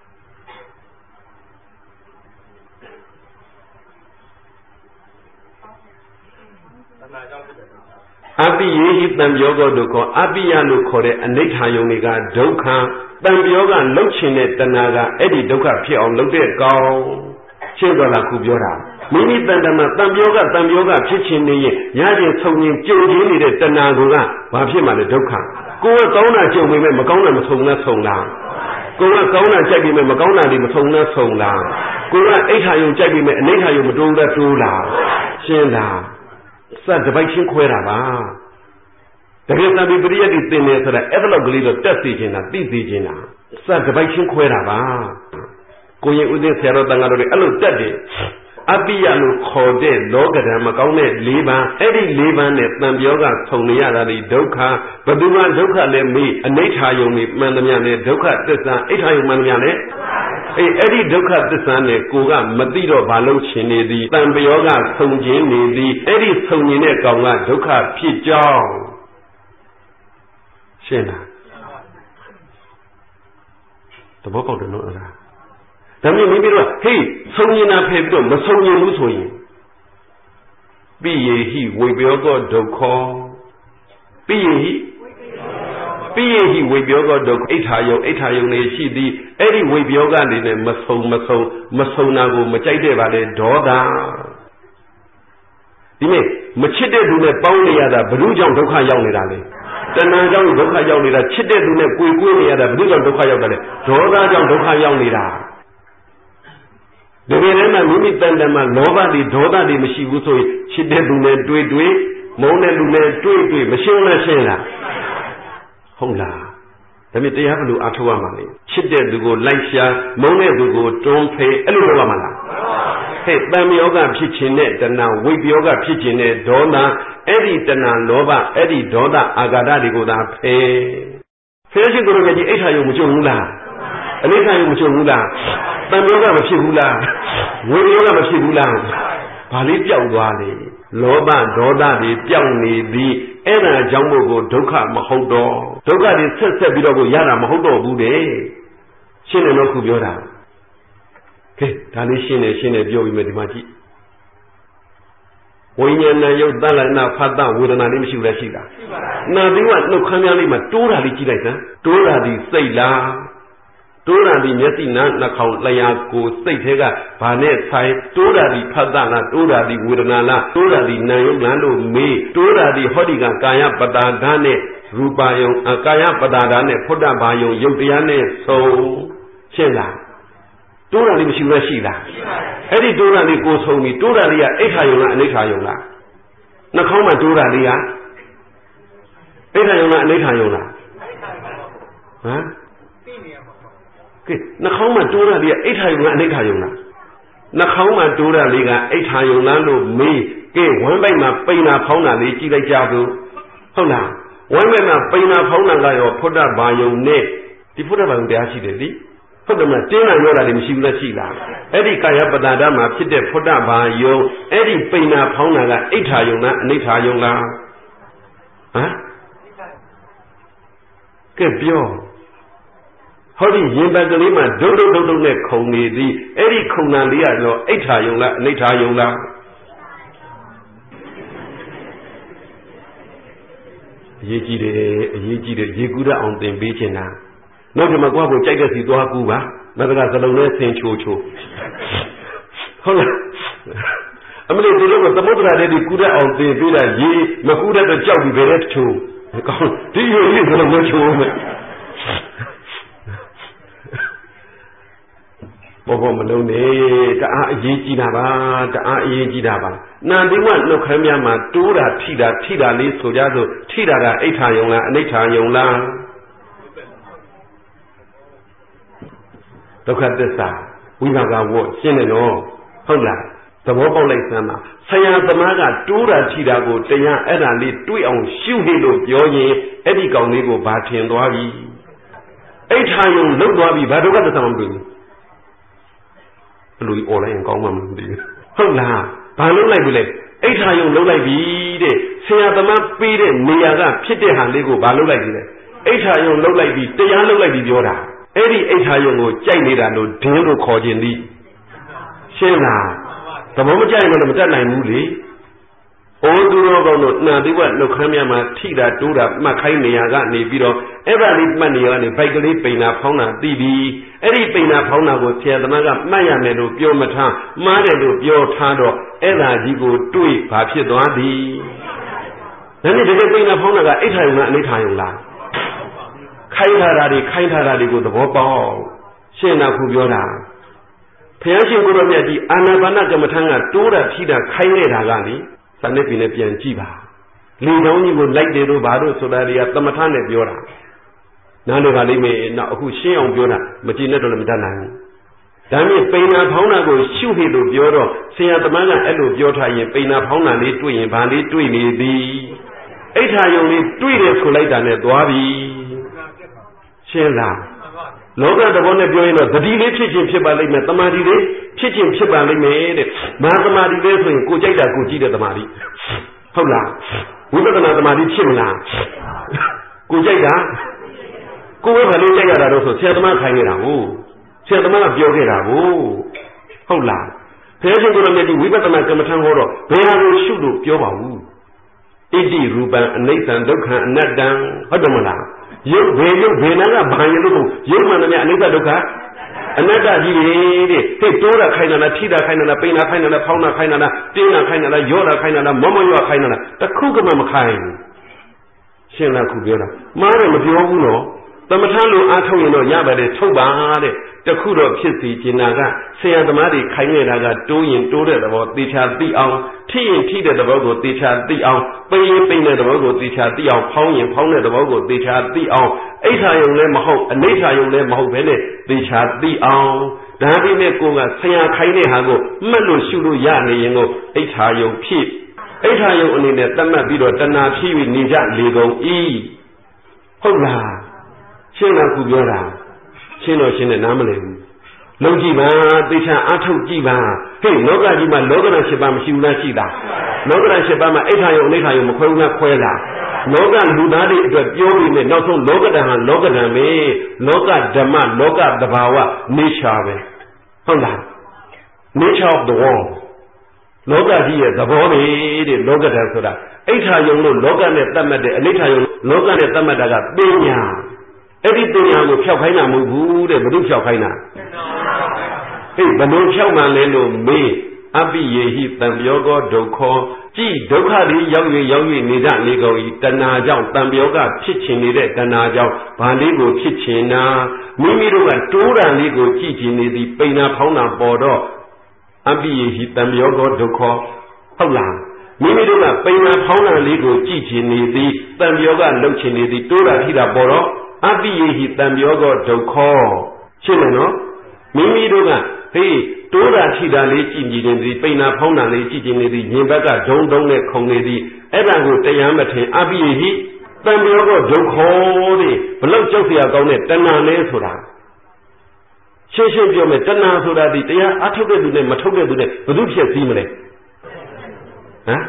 အပိယေဟိတံပြောကဒုက္ခအပိယလို့ခေါ်တဲ့အနိဋ္ဌာယုံတွေကဒုက္ခတံပြောကလှုပ်ချင်တဲ့တဏှာကအဲ့ဒီဒုက္ခဖြစ်အောင်လုပ်တဲ့ကောင်ရှင်းသွားလားခုပြောတာမိမိတန်တမှာတံပြောကဖြစ်ချင်နေရင်ရခြင်းဆုံရင်ကြုံရင်းနေတဲ့တဏှာကဘာဖြစ်မှလဲဒုက္ခကိုယ်ကကောင်းတာကြုံပေမဲ့မကောင်းတာမဆုံနဲ့ဆုံလားကိုယ်ကကောင်းတာကြိုက်ပေမဲ့မကောင်းတာတွေမဆုံနဲ့ဆုံလားကိုယ်ကအိဋ္ဌာယုံကြိုက်ပေမဲ့အနိဋ္ဌာယုံမတိုးတဲ့တိုးလားရှင်းလားစတပိုက်ချင်းခွဲတာပါတကယ်သံပရိယတ်တွေသင်နေဆိုတာအဲ့ဒါလောက်ကလေးတော့တက်စီခြင်းတာသိသိခြင်းတာစတပိုက်ချင်းခွဲတာပါကိုရင်ဥသိဆရာတော်တန်ဃာတော်တွေအဲ့လိုတက်တယ်အပိယလို့ခေါ်တဲ့လောကဓာတ်မကောင်းတဲ့၄ပါးအဲ့ဒီ၄ပါးနဲ့တန်ပြောကဆုံနေရတာဒီဒုက္ခဘယ်သူမှဒုက္ခလည်းမေးအနိဋ္ဌာယုံနေမှန်သမျှနဲ့ဒုက္ခသစ္စာအိဋ္ဌာယုံမှန်သမျှနဲ့အဲ့ဒီဒုက္ခသစ္စာနဲ့ကိုကမသိတော့ဘာလို့ရှင်နေသည်တန်ပြောကဆုံခြင်းနေသည်အဲ့ဒီဆုံနေတဲ့ကောင်ကဒုက္ခဖြစ်ကြောင်းရှင်းလားသဘောပေါက်တယ်နော်အဲ့ဒါဒါမျိုးမိမိတို့ဟေးဆုံရင်နာဖယ်ပြီးတော့မဆုံရင်ဘူးဆိုရင်ပိယေဟိဝိပယောကဒုက္ခပိယေဟိဝိပယောကဒုက္ခအိဋ္ဌာယုံနေရှိသည်အဲ့ဒီဝိပယောကနေနဲ့မဆုံနာကိုမကြိုက်တဲ့ပါလေဒေါသဒီနေ့မချစ်တဲ့သူနဲ့ပေါင်းနေရတာဘယ်သူကြောင့်ဒုက္ခရောက်နေတာလဲတဏှာကြောင့်ဒုက္ခရောက်နေတာချစ်တဲ့သူနဲ့ကိုယ်ကွေးနေရတာဘယ်သူကြောင့်ဒုက္ခရောက်တာလဲဒေါသကြောင့်ဒုက္ခရောက်နေတာတကယ်တမ်းမိမိတန်တမှာလောဘတွေဒေါသတွေမရှိဘူးဆိုရင်ချစ်တဲ့သူနဲ့တွေ့မုန်းတဲ့လူနဲ့တွေ့မရှင်းလားရှင်းလားဟုတ်လားဒါမြင်တရားဘယ်လိုအားထုတ်ရမှာလဲချစ်တဲ့သူကိုလိုက်ရှာမုန်းတဲ့သူကိုတွန်းဖေးအဲ့လိုလုပ်ရမှာလားဟဲ့တန်မြောကဖြစ်ခြင်းနဲ့တဏှာဝိပယောကဖြစ်ခြင်းနဲ့ဒေါသအဲ့ဒီတဏှာလောဘအဲ့ဒီဒေါသအာဃာတတွေကိုသာဖယ်ရှိကိုယ်တော်ကြီးအိဋ္ဌာယုံမကြုံဘူးလားအနိဋ္ဌာယုံမကြုံဘူးလားတန်ပြောကမဖြစ်ဘူးလားဝိပယောကမဖြစ်ဘူးလားဘာလေးပြောက်သွားလေလောဘဒေါသတွေပြောက်နေသည်အဲ့ဒါကြောင့်မို့ကိုဒုက္ခမဟုတ်တော့ဒုက္ခတွေဆက်ပြီးတော့ကိုရတာမဟုတ်တော့ဘူးတဲ့ရှင်းတယ်လို့ခုပြောတာကဲဒါလေးရှင်းတယ်ပြောပြီးမယ်ဒီမှာကြည့်ဝိညာဏယုတ်တလနာဖတ်တဝေဒနာလေးမရှိဘူးလားရှိတာနာပြီးကနှုတ်ခမ်းများလေးမှာတိုးတာလေးကြည့်လိုက်စမ်းတိုးတာဒီစိတ်လားတိုးတာဒီမျက်စိနာနှာခေါင်းလျှာကိုစိတ်ထဲကဘာနဲ့ဆိုင်တိုးတာဒီဖတ်တလားတိုးတာဒီဝေဒနာလားတိုးတာဒီနာယုတ်လားလို့မေးတိုးတာဒီဟောဒီကကာယပတာဒနဲ့ရူပယုံကာယပတာဒနဲ့ဖုဒ္ဓဘာယုံယုတ်တရားနဲ့ဆုံးရှင်းလားတိုးတာလေးမရှိဘူးလားရှိလားအဲ့ဒီတိုးတာလေးကိုဆုံးပြီတိုးတာလေးကအိဋ္ဌာယုံလားအနိဋ္ဌာယုံလားနှာခေါင်းမှာတိုးတာလေးကအိဋ္ဌာယုံလားအနိဋ္ဌာယုံလားဟမ်ကဲနှာခေါင်းမှာတိုးတာလေးကအိဋ္ဌာယုံလားအနိဋ္ဌာယုံလားနှာခေါင်းမှာတိုးတာလေးကအိဋ္ဌာယုံလားလို့မေးကဲဝမ်းပိုက်မှာပိန်တာဖောင်းတာလေးကြည့်လိုက်ကြဘူးဟုတ်လားဝမ်းပိုက်မှာပိန်တာဖောင်းတာကရောဖုဒ္ဓဘာယုံနဲ့ဒီဖုဒ္ဓဘာယုံတရားရှိတယ်ဒီဟုတ်တယ်မလားတင်းလာရောတာတွေမရှိဘူးလားရှိလားအဲ့ဒီကာယပတ္တာမှာဖြစ်တဲ့ဖုဒ္ဓဘာယုံအဲ့ဒီပိဏဖောင်းတာကအိဋ္ဌာယုံလားအနိဋ္ဌာယုံလားဟမ်ကဲပြောဟောဒီရင်ပတ်ကလေးမှာဒုတ်နဲ့ခုံနေသည်အဲ့ဒီခုံနာလေးကတော့အိဋ္ဌာယုံလားအနိဋ္ဌာယုံလားအရေးကြီးတယ်ရေကူးရအောင်သင်ပေးချင်တာနောက်ဒီမှာကိုယ့်ကိုကြိုက်တဲ့စီသွားကူပါမတကစလုံးနဲ့ဆင်ချိုဟုတ်လားအမလေးတို့ကသမုဒ္ဒရာတွေကူးရအောင်သင်ပေးတာရေမကူးတဲ့တော့ကြောက်ပြီးဘယ်နဲ့ချိုးကောင်းဒီရေကြီးစလုံးနဲ့ချိုးမယ်ဘောမလုံးနဲ့တအားအရေးကြီးတာပါနန္ဒီဝနှုတ်ခမ်းများမှာတိုးတာထိတာလေးဆိုကြဆိုထိတာကအိဋ္ဌာယုံလားအနိဋ္ဌာယုံလားဒုက္ခသစ္စာဝိပါကဝတ်ရှင်းတယ်နော်ဟုတ်လားသဘောပေါက်လိုက်စမ်းပါဆရာသမားကတိုးတာထိတာကိုတရားအဲ့ဒါလေးတွေးအောင်ရှုနေလို့ပြောရင်အဲ့ဒီကောင်လေးကိုဘာထင်သွားပြီအိဋ္ဌာယုံလုတ်သွားပြီဘာဒုက္ခသစ္စာမတွေ့ဘူးလူအော်လိုက်ရင်ကောင်းမှမသိဘူးဟုတ်လားဘာလုပ်လိုက်ပြီလဲအိဋ္ဌာယုံလုပ်လိုက်ပြီတဲ့ဆရာသမားပေးတဲ့နေရာကဖြစ်တဲ့ဟာလေးကိုဘာလုပ်လိုက်ပြီလဲအိဋ္ဌာယုံလုပ်လိုက်ပြီတရားလုပ်လိုက်ပြီပြောတာအဲ့ဒီအိဋ္ဌာယုံကိုကြိုက်နေတာလို့ဒင်းလို့ခေါ်ခြင်းသည်ရှင်းလားသဘောမကြိုက်ရင်တော့မတတ်နိုင်ဘူးလေအိုးသူတော်ကောင်းတို့နှာသီးဝနှုတ်ခမ်းများမှာထိတာတိုးတာမှတ်ခိုင်းနေရကနေပြီးတော့အဲ့ဒါလေးမှတ်နေရကနေဘိုက်ကလေးပိန်နာဖောင်းတာသိပြီအဲ့ဒီပိန်နာဖောင်းတာကိုဆရာသမားကမှတ်ရမယ်လို့ပြောမထားမှားတယ်လို့ပြောထားတော့အဲ့ဒါကြီးကိုတွေးဘာဖြစ်သွားသည်ဒါနဲ့တကယ်ပိန်နာဖောင်းတာကအိဋ္ဌာယုံလားအနိဋ္ဌာယုံလားခိုင်းထားတာတွေကိုသဘောပေါက်ရှင်းတာခုပြောတာဘုရားရှင်ကိုယ်တော်မြတ်ကြီးအာနာပါနကမ္မထံကတိုးတာထိတာခိုင်းနေတာကလေသနစ်ပင်နဲ့ပြန်ကြည့်ပါလေချောင်းကြီးကိုလိုက်တယ်တို့ဘာတို့ဆိုတာတွေကသမထနဲ့ပြောတာနားလည်ပါလိမ့်မယ်နောက်အခုရှင်းအောင်ပြောတာမကြည့်နဲ့တော့လည်းမတတ်နိုင်ဘူးဒါမြင့်ပိန်နာဖောင်းတာကိုရှုဟိလို့ပြောတော့ဆရာသမားကအဲ့လိုပြောထားရင်ပိန်နာဖောင်းတာလေးတွေ့ရင်ဘာလေးတွေ့နေသည်အိဋ္ဌာယုံလေးတွေ့တယ်ဆိုလိုက်တာနဲ့သွားပြီရှင်းလားလောကသဘောနဲ့ပြောရင်တော့သတိလေးဖြစ်ခြင်းဖြစ်ပါလိမ့်မယ်တမာတိလေးဖြစ်ခြင်းဖြစ်ပါလိမ့်မယ်တဲ့မဟာတမာတိလေးဆိုရင်ကိုကြိုက်တာကိုကြည့်တဲ့တမာတိဟုတ်လားဝိပဿနာတမာတိဖြစ်မလားကိုကြိုက်တာကိုယ်ပဲဘာလို့ကြိုက်ရတာတော့ဆိုဆရာသမားခိုင်းနေတာဟုတ်ဆရာသမားကပြောခဲ့တာဟုတ်လားဘုရားရှင်ကိုယ်တော်မြတ်ဒီဝိပဿနာကမ္မထံဟောတော့ဘယ်ဟာကိုရှုလို့ပြောပါဘူးဣတိရူပံအနိစ္စံဒုက္ခအနတ္တံဟုတ်တယ်မလားရုပ်ဘယ်နာကဘာရင်လို့ရုပ်မှန်တယ်အနိစ္စဒုက္ခအနတ္တကြီးတွေတဲ့ဟဲ့တိုးတာခိုင်းတာလားထိတာခိုင်းတာလားပိန်တာခိုင်းတာလားဖောင်းတာခိုင်းတာလားတင်းတာခိုင်းတာလားရော့တာခိုင်းတာလားမောရွခိုင်းတာလားတခုကမှမခိုင်းဘူးရှင်းလားခုပြောတာမှားတယ်မပြောဘူးနော်သမထလိုအားထုတ်ရင်တော့ရပါတယ်ထုတ်ပါတဲ့တခုတော့ဖြစ်စီကျင်နာကဆရာသမားတွေခိုင်းနေတာကတိုးရင်တိုးတဲ့သဘောသေချာသိအောင်ထိရင်ထိတဲ့သဘောကိုသေချာသိအောင်ပိန်ရင်ပိန်တဲ့သဘောကိုသေချာသိအောင်ဖောင်းရင်ဖောင်းတဲ့သဘောကိုသေချာသိအောင်အိဋ္ဌာယုံလည်းမဟုတ်အနိဋ္ဌာယုံလည်းမဟုတ်ပဲနဲ့သေချာသိအောင်ဒါပေမဲ့ကိုကဆရာခိုင်းတဲ့ဟာကိုမှတ်လို့ရှုလို့ရနေရင်ကိုအိဋ္ဌာယုံဖြစ်အိဋ္ဌာယုံအနေနဲ့သတ်မှတ်ပြီးတော့တဏှာဖြစ်ပြီးနေကြလေကုန်ဤဟုတ်လားရှင်းလားခုပြောတာရှင်းတော့ရှင်းတယ်နားမလည်ဘူးလုံးကြည့်ပါသေချာအားထုတ်ကြည့်ပါဟေ့လောကကြီးမှာလောကဓာတ်7ပါးမရှိဘူးလားရှိတာလောကဓာတ်7ပါးမှာအိဋ္ဌာယုံအနိဋ္ဌာယုံမခွဲဘူးလားခွဲလားလောကလူသားတွေအတွက်ပြောပြီးနဲ့နောက်ဆုံးလောကဓာတ်ဟာလောကဓာတ်ပဲလောကဓမ္မလောကသဘာဝ nature ပဲဟုတ်လား nature of the world လောကကြီးရဲ့သဘောပဲတဲ့လောကဓာတ်ဆိုတာအိဋ္ဌာယုံလို့လောကနဲ့သတ်မှတ်တဲ့အနိဋ္ဌာယုံလောကနဲ့သတ်မှတ်တာကပညာအဲ့ဒီပညာကိုဖြောက်ခိုင်းတာမဟုတ်ဘူးတဲ့ဘယ်လိုဖြောက်ခိုင်းတာဟေးဘယ်လိုဖြောက်မှလဲလို့မေးအပိယေဟိတံပြောကောဒုက္ခကြည်ဒုက္ခတွေရောက်၍နေကြလေကုန်ဤတဏှာကြောင့်တံပြောကဖြစ်ချင်နေတဲ့တဏှာကြောင့်ဘာလေးကိုဖြစ်ချင်တာမိမိတို့ကတိုးတန်လေးကိုကြည်ချင်နေသည်ပိန်နာဖောင်းတာပေါ်တော့အပိယေဟိတံပြောကောဒုက္ခဟုတ်လားမိမိတို့ကပိန်နာဖောင်းတာလေးကိုကြည်ချင်နေသည်တံပြောကလှုပ်ချင်နေသည်တိုးတာထိတာပေါ်တော့အပိယေဟိတံပြောကောဒုက္ခရှင်းတယ်နော်မိမိတို့ကဟေးတိုးတာထိတာလေးကြည်ကြည်နေသည်ပိန်နာဖောင်းတာလေးကြည်ကြည်နေသည်ရင်ဘက်ကဒုံနဲ့ခုန်နေသည်အဲ့ဒါကိုတရားမထင်အပိယေဟိတံပြောကောဒုက္ခတဲ့ဘလောက်ကြောက်เสียကောင်းတဲ့တဏှာလဲဆိုတာရှင်းရှင်းပြောမယ်တဏှာဆိုတာဒီတရားအထုတ်တဲ့သူနဲ့မထုတ်တဲ့သူနဲ့ဘယ်သူဖြစ်စည်းမလဲဟမ်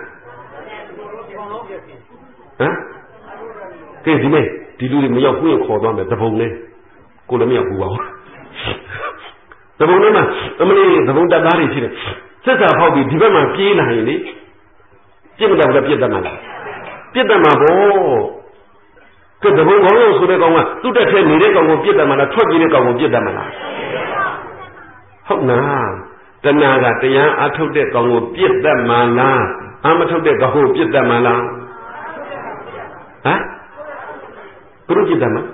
ကဲဒီမဲ့ဒီလူတွေမရောက်ဘူးရင်ခေါ်သွားမယ်တပုံနဲ့ကိုလည်းမရောက်ဘူးပါဘူးတပုံနဲ့မှအမလေးတပုံတက်သားတွေရှိတယ်ဆက်စာဖောက်ပြီးဒီဘက်မှာပြေးလာရင်လေပြစ်မတော့လည်းပြစ်တတ်မှာလားပြစ်တတ်မှာပေါ့ကဲတပုံကောင်းလို့ဆိုတဲ့ကောင်ကသူ့တက်ထဲနေတဲ့ကောင်ကိုပြစ်တတ်မှာလားထွက်ပြေးတဲ့ကောင်ကိုပြစ်တတ်မှာလားဟုတ်လားတဏှာကတရားအထုတ်တဲ့ကောင်ကိုပြစ်တတ်မှာလားအမထုတ်တဲ့ကောင်ကိုပြစ်တတ်မှာလားဟမ်ဘုရုပြစ်တတ်မှာ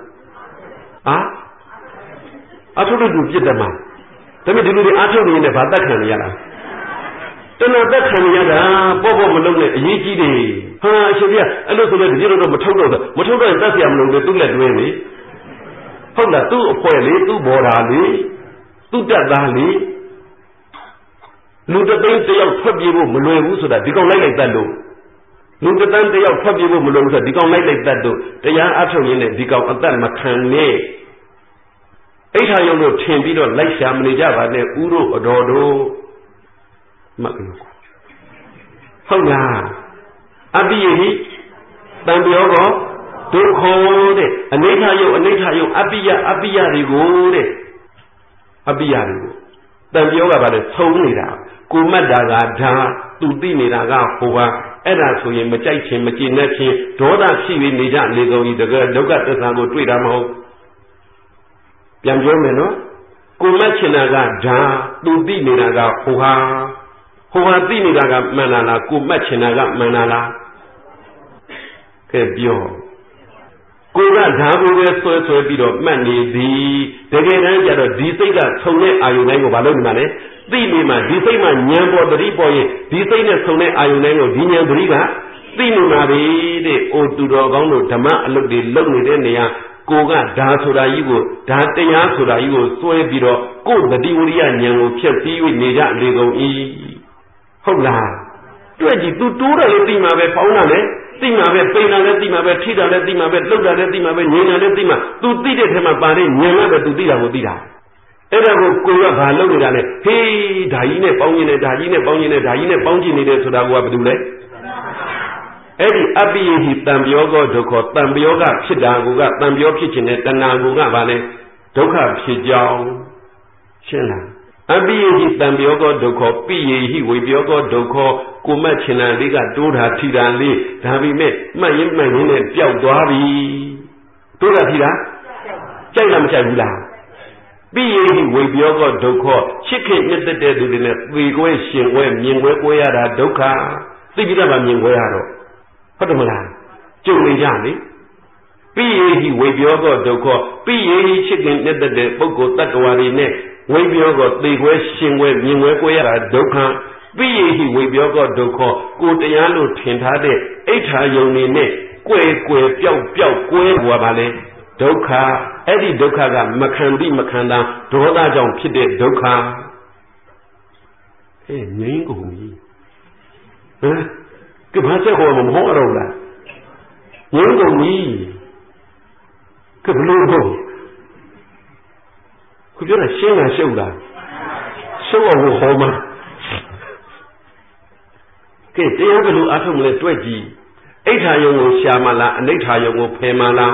အထုတ်တဲ့သူပြစ်တတ်မှာဒါပေမဲ့ဒီလူတွေအထုတ်နေရင်ဘာတတ်ခံနေရလားတဏှာတက်ခံရတာပေါ့မလုံးနဲ့အရေးကြီးတယ်ဟာအရှင်ပြအဲ့လိုဆိုလည်းဒီလိုတော့မထုတ်တော့မထုတ်တော့ရင်တတ်เสียမလို့လေသူ့လက်တွဲလေဟုတ်လားသူ့အဖွဲလေသူ့ဘော်ဓာလေသူ့တက်သားလေလူတသိန်းတယောက်ထွက်ပြေးဖို့မလွယ်ဘူးဆိုတာဒီကောင်လိုက်တတ်လို့လူတန်းတယောက်ထွက်ပြေးဖို့မလွယ်ဘူးဆိုတာဒီကောင်လိုက်တတ်လို့တရားအထုတ်ရင်းနဲ့ဒီကောင်အသက်မခံနဲ့အိဋ္ဌာယုံတို့ထင်ပြီးတော့လိုက်ရှာမနေကြပါနဲ့ဥတို့အတော်တို့မှတ်လို့ဟုတ်လားအပိယဟိတံပြောကောဒုက္ခတဲ့အနေထာယုတ်အပိယတွေကိုတဲ့အပိယတွေကိုတံပြောကပါလေသုံးနေတာကိုမတ်တာကဓာသူသိနေတာကဟိုပါအဲ့ဒါဆိုရင်မကြိုက်ခြင်းမကြည်နဲ့ခြင်းဒေါသဖြစ်ပြီးနေကြလေကုန်ဤတကယ်ဒုက္ခသစ္စာကိုတွေ့တာမဟုတ်ပြန်ပြောမယ်နော်ကိုမတ်ချင်တာကဓာသူသိနေတာကဟိုဟာသိနေတာကမှန်လားကိုမတ်ချင်တာကမှန်လားကဲပြောကိုကဓာကိုပဲဆွဲပြီးတော့မှတ်နေသည်တကယ်တမ်းကျတော့ဒီစိတ်ကဆုံတဲ့အာယုန်တိုင်းကိုမလုပ်နေမှာလေသိနေမှာဒီစိတ်မှဉာဏ်ပေါ်တတိပေါ်ရင်ဒီစိတ်နဲ့ဆုံတဲ့အာယုန်တိုင်းကိုဒီဉာဏ်တတိကသိနေမှာပဲတဲ့အိုသူတော်ကောင်းတို့ဓမ္မအလုပ်တွေလုပ်နေတဲ့နေရာကိုကဓာဆိုတာကြီးကိုဓာတရားဆိုတာကြီးကိုစွဲပြီးတော့ကိုယ်တတိဝရိယဉာဏ်ကိုဖြတ်ပြီးနေကြလေကုန်၏ဟုတ်လားတွေ့ကြည့် तू တိုးတယ်လည်းသိမှာပဲဖောင်းတာလည်းသိမှာပဲပိန်တာလည်းသိမှာပဲထိတာလည်းသိမှာပဲလှုပ်တာလည်းသိမှာပဲငြိမ်တာလည်းသိမှာ तू သိတဲ့ထဲမှာပါတဲ့ဉာဏ်လည်းပဲ तू သိတာကိုသိတာအဲ့ဒါကိုကဘာလုပ်နေတာလဲဟေးဓာကြီးနဲ့ပေါင်းကျင်နေဓာကြီးနဲ့ပေါင်းကျင်နေဓာကြီးနဲ့ပေါင်းကျင်နေတယ်ဆိုတာကဘာတူလဲအဲ့ဒီအပိယဟိတံပြောကောဒုက္ခတံပြောကဖြစ်တာကတံပြောဖြစ်ခြင်းနဲ့တဏှာကဘာလဲဒုက္ခဖြစ်ကြောင်းရှင်းလားအပိယဟိတံပြောကောဒုက္ခပိယေဟိဝေပြောကောဒုက္ခကိုမတ်ချင်တာလေးကတိုးတာထီတာလေးဒါပေမဲ့မှတ်ရင်နဲ့ပျောက်သွားပြီတိုးတာထီတာကြိုက်လားမကြိုက်ဘူးလားပိယေဟိဝေပြောကောဒုက္ခချစ်ခင်နှစ်သက်တဲ့သူတွေနဲ့သေကွဲရှင်ကွဲမြင်ကွဲကိုရတာဒုက္ခသိကြပါမြင်ကွဲရတော့ဟုတ်တယ်မလားကြုံနေကြလေပိယေဟိဝေပြောကောဒုက္ခပိယေဟိချစ်ခင်နှစ်သက်တဲ့ပုဂ္ဂိုလ်တ attva တွေနဲ့ဝိပြောကောသေကွဲရှင်ကွဲမြင်ကွဲကိုရတာဒုက္ခပိယေဟိဝေပြောကောဒုက္ခကိုတရားလို့ထင်ထားတဲ့အိဋ္ဌာယုံနေနဲ့ကွယ်ပျောက်ကွဲဟောပါလေဒုက္ခအဲ့ဒီဒုက္ခကမခံတိမခံတာဒေါသကြောင့်ဖြစ်တဲ့ဒုက္ခငြိမ်းကုန်ပြီဟမ်ကဘာချက်ဟောမဟုတ်တော့လားငြိမ်းကုန်ပြီကဘလို့ဟုတ်ခုပြောတာရှင်းတာရှုပ်တာရှုပ်အောင်ဟောမှာကဲတရားဘယ်လိုအားထုတ်မလဲတွေ့ကြည့်အိဋ္ဌာယုံကိုရှာမလားအနိဋ္ဌာယုံကိုဖယ်မလား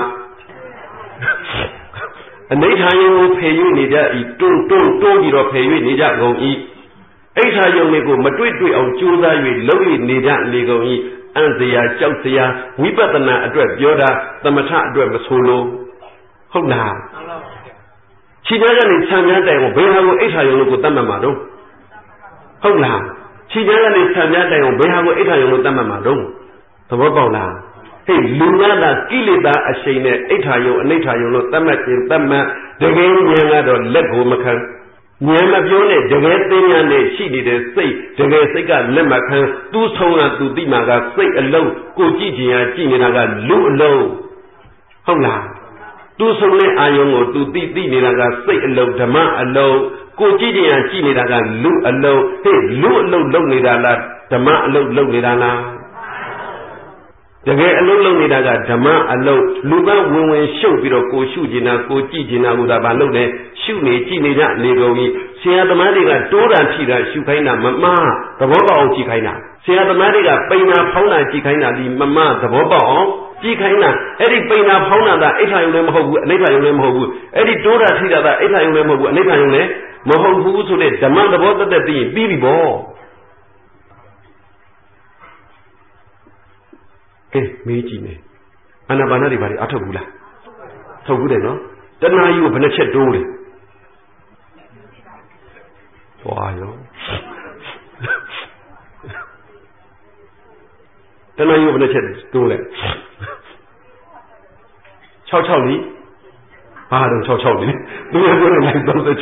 အနိဋ္ဌာယုံကိုဖယ်၍နေကြဤတိုးပြီးတော့ဖယ်၍နေကြကုန်၏အိဋ္ဌာယုံတွေကိုမတွေ့အောင်ကြိုးစား၍လုပ်၍နေကြလေကုန်၏အံ့စရာကြောက်စရာဝိပဿနာအတွက်ပြောတာသမထအတွက်မဆိုလို့ဟုတ်လားခြေသားကနေဆံမြန်းတိုင်ကိုဘယ်ဟာကိုအိဋ္ဌာယုံလို့ကိုတတ်မှတ်မှာတော့ဟုတ်လားခြေသားကနေဆံမြန်းတိုင်ကိုဘယ်ဟာကိုအိဋ္ဌာယုံလို့တတ်မှတ်မှာတော့သဘောပေါက်လားဟေးလူများတာကိလေသာအရှိန်နဲ့အိဋ္ဌာယုံအနိဋ္ဌာယုံလို့တတ်မှတ်ခြင်းတတ်မှတ်တကယ်ဉာဏ်ကတော့လက်ကိုမခံဉာဏ်မပြောနဲ့တကယ်သိဉာဏ်နဲ့ရှိနေတဲ့စိတ်တကယ်စိတ်ကလက်မခံသူ့ဆုံးကသူသိမှာကစိတ်အလုံးကိုကြည့်ခြင်းဟာကြည့်နေတာကလူအလုံးဟုတ်လားသူ့ဆုံးတဲ့အာယုံကိုသူသိနေတာကစိတ်အလုံးဓမ္မအလုံးကိုကြည့်ခြင်းဟာကြည့်နေတာကလူအလုံးဟေးလူအလုံးလုံနေတာလားဓမ္မအလုံးလုံနေတာလားတကယ်အလုံးလုံးနေတာကဓမ္မအလုံးလူကဝင်ရှုပ်ပြီးတော့ကိုရှုကျင်တာကိုကြည့်ကျင်တာကဘာလုပ်လဲရှရှုနေကြည့်နေကြနေကုန်ပြီဆရာသမားတွေကတိုးတာထိတာရှုခိုင်းတာမမသဘောပေါက်အောင်ကြည့်ခိုင်းတာဆရာသမားတွေကပိန်နာဖောင်းတာကြည့်ခိုင်းတာဒီမမသဘောပေါက်အောင်ကြည့်ခိုင်းတာအဲ့ဒီပိန်နာဖောင်းတာကအိဋ္ဌာယုံလည်းမဟုတ်ဘူးအနိဋ္ဌာယုံလည်းမဟုတ်ဘူးအဲ့ဒီတိုးတာထိတာကအိဋ္ဌာယုံလည်းမဟုတ်ဘူးအနိဋ္ဌာယုံလည်းမဟုတ်ဘူးဆိုတဲ့ဓမ္မသဘောတသက်သိရင်ပြီးပြီပေါ့ကဲမေးကြည့်မယ်အာနာပါနတွေဘာတွေအထုတ်ဘူးလားထုတ်ဘူးတယ်နော်တဏှာကြီးကိုဘယ်နှချက်တိုးလဲဟွာရောတဏှာကြီးကိုဘယ်နှချက်တိုးလဲ66လီဘာတော့66လီသူရပြောနေလိုက်36လီတဏှာ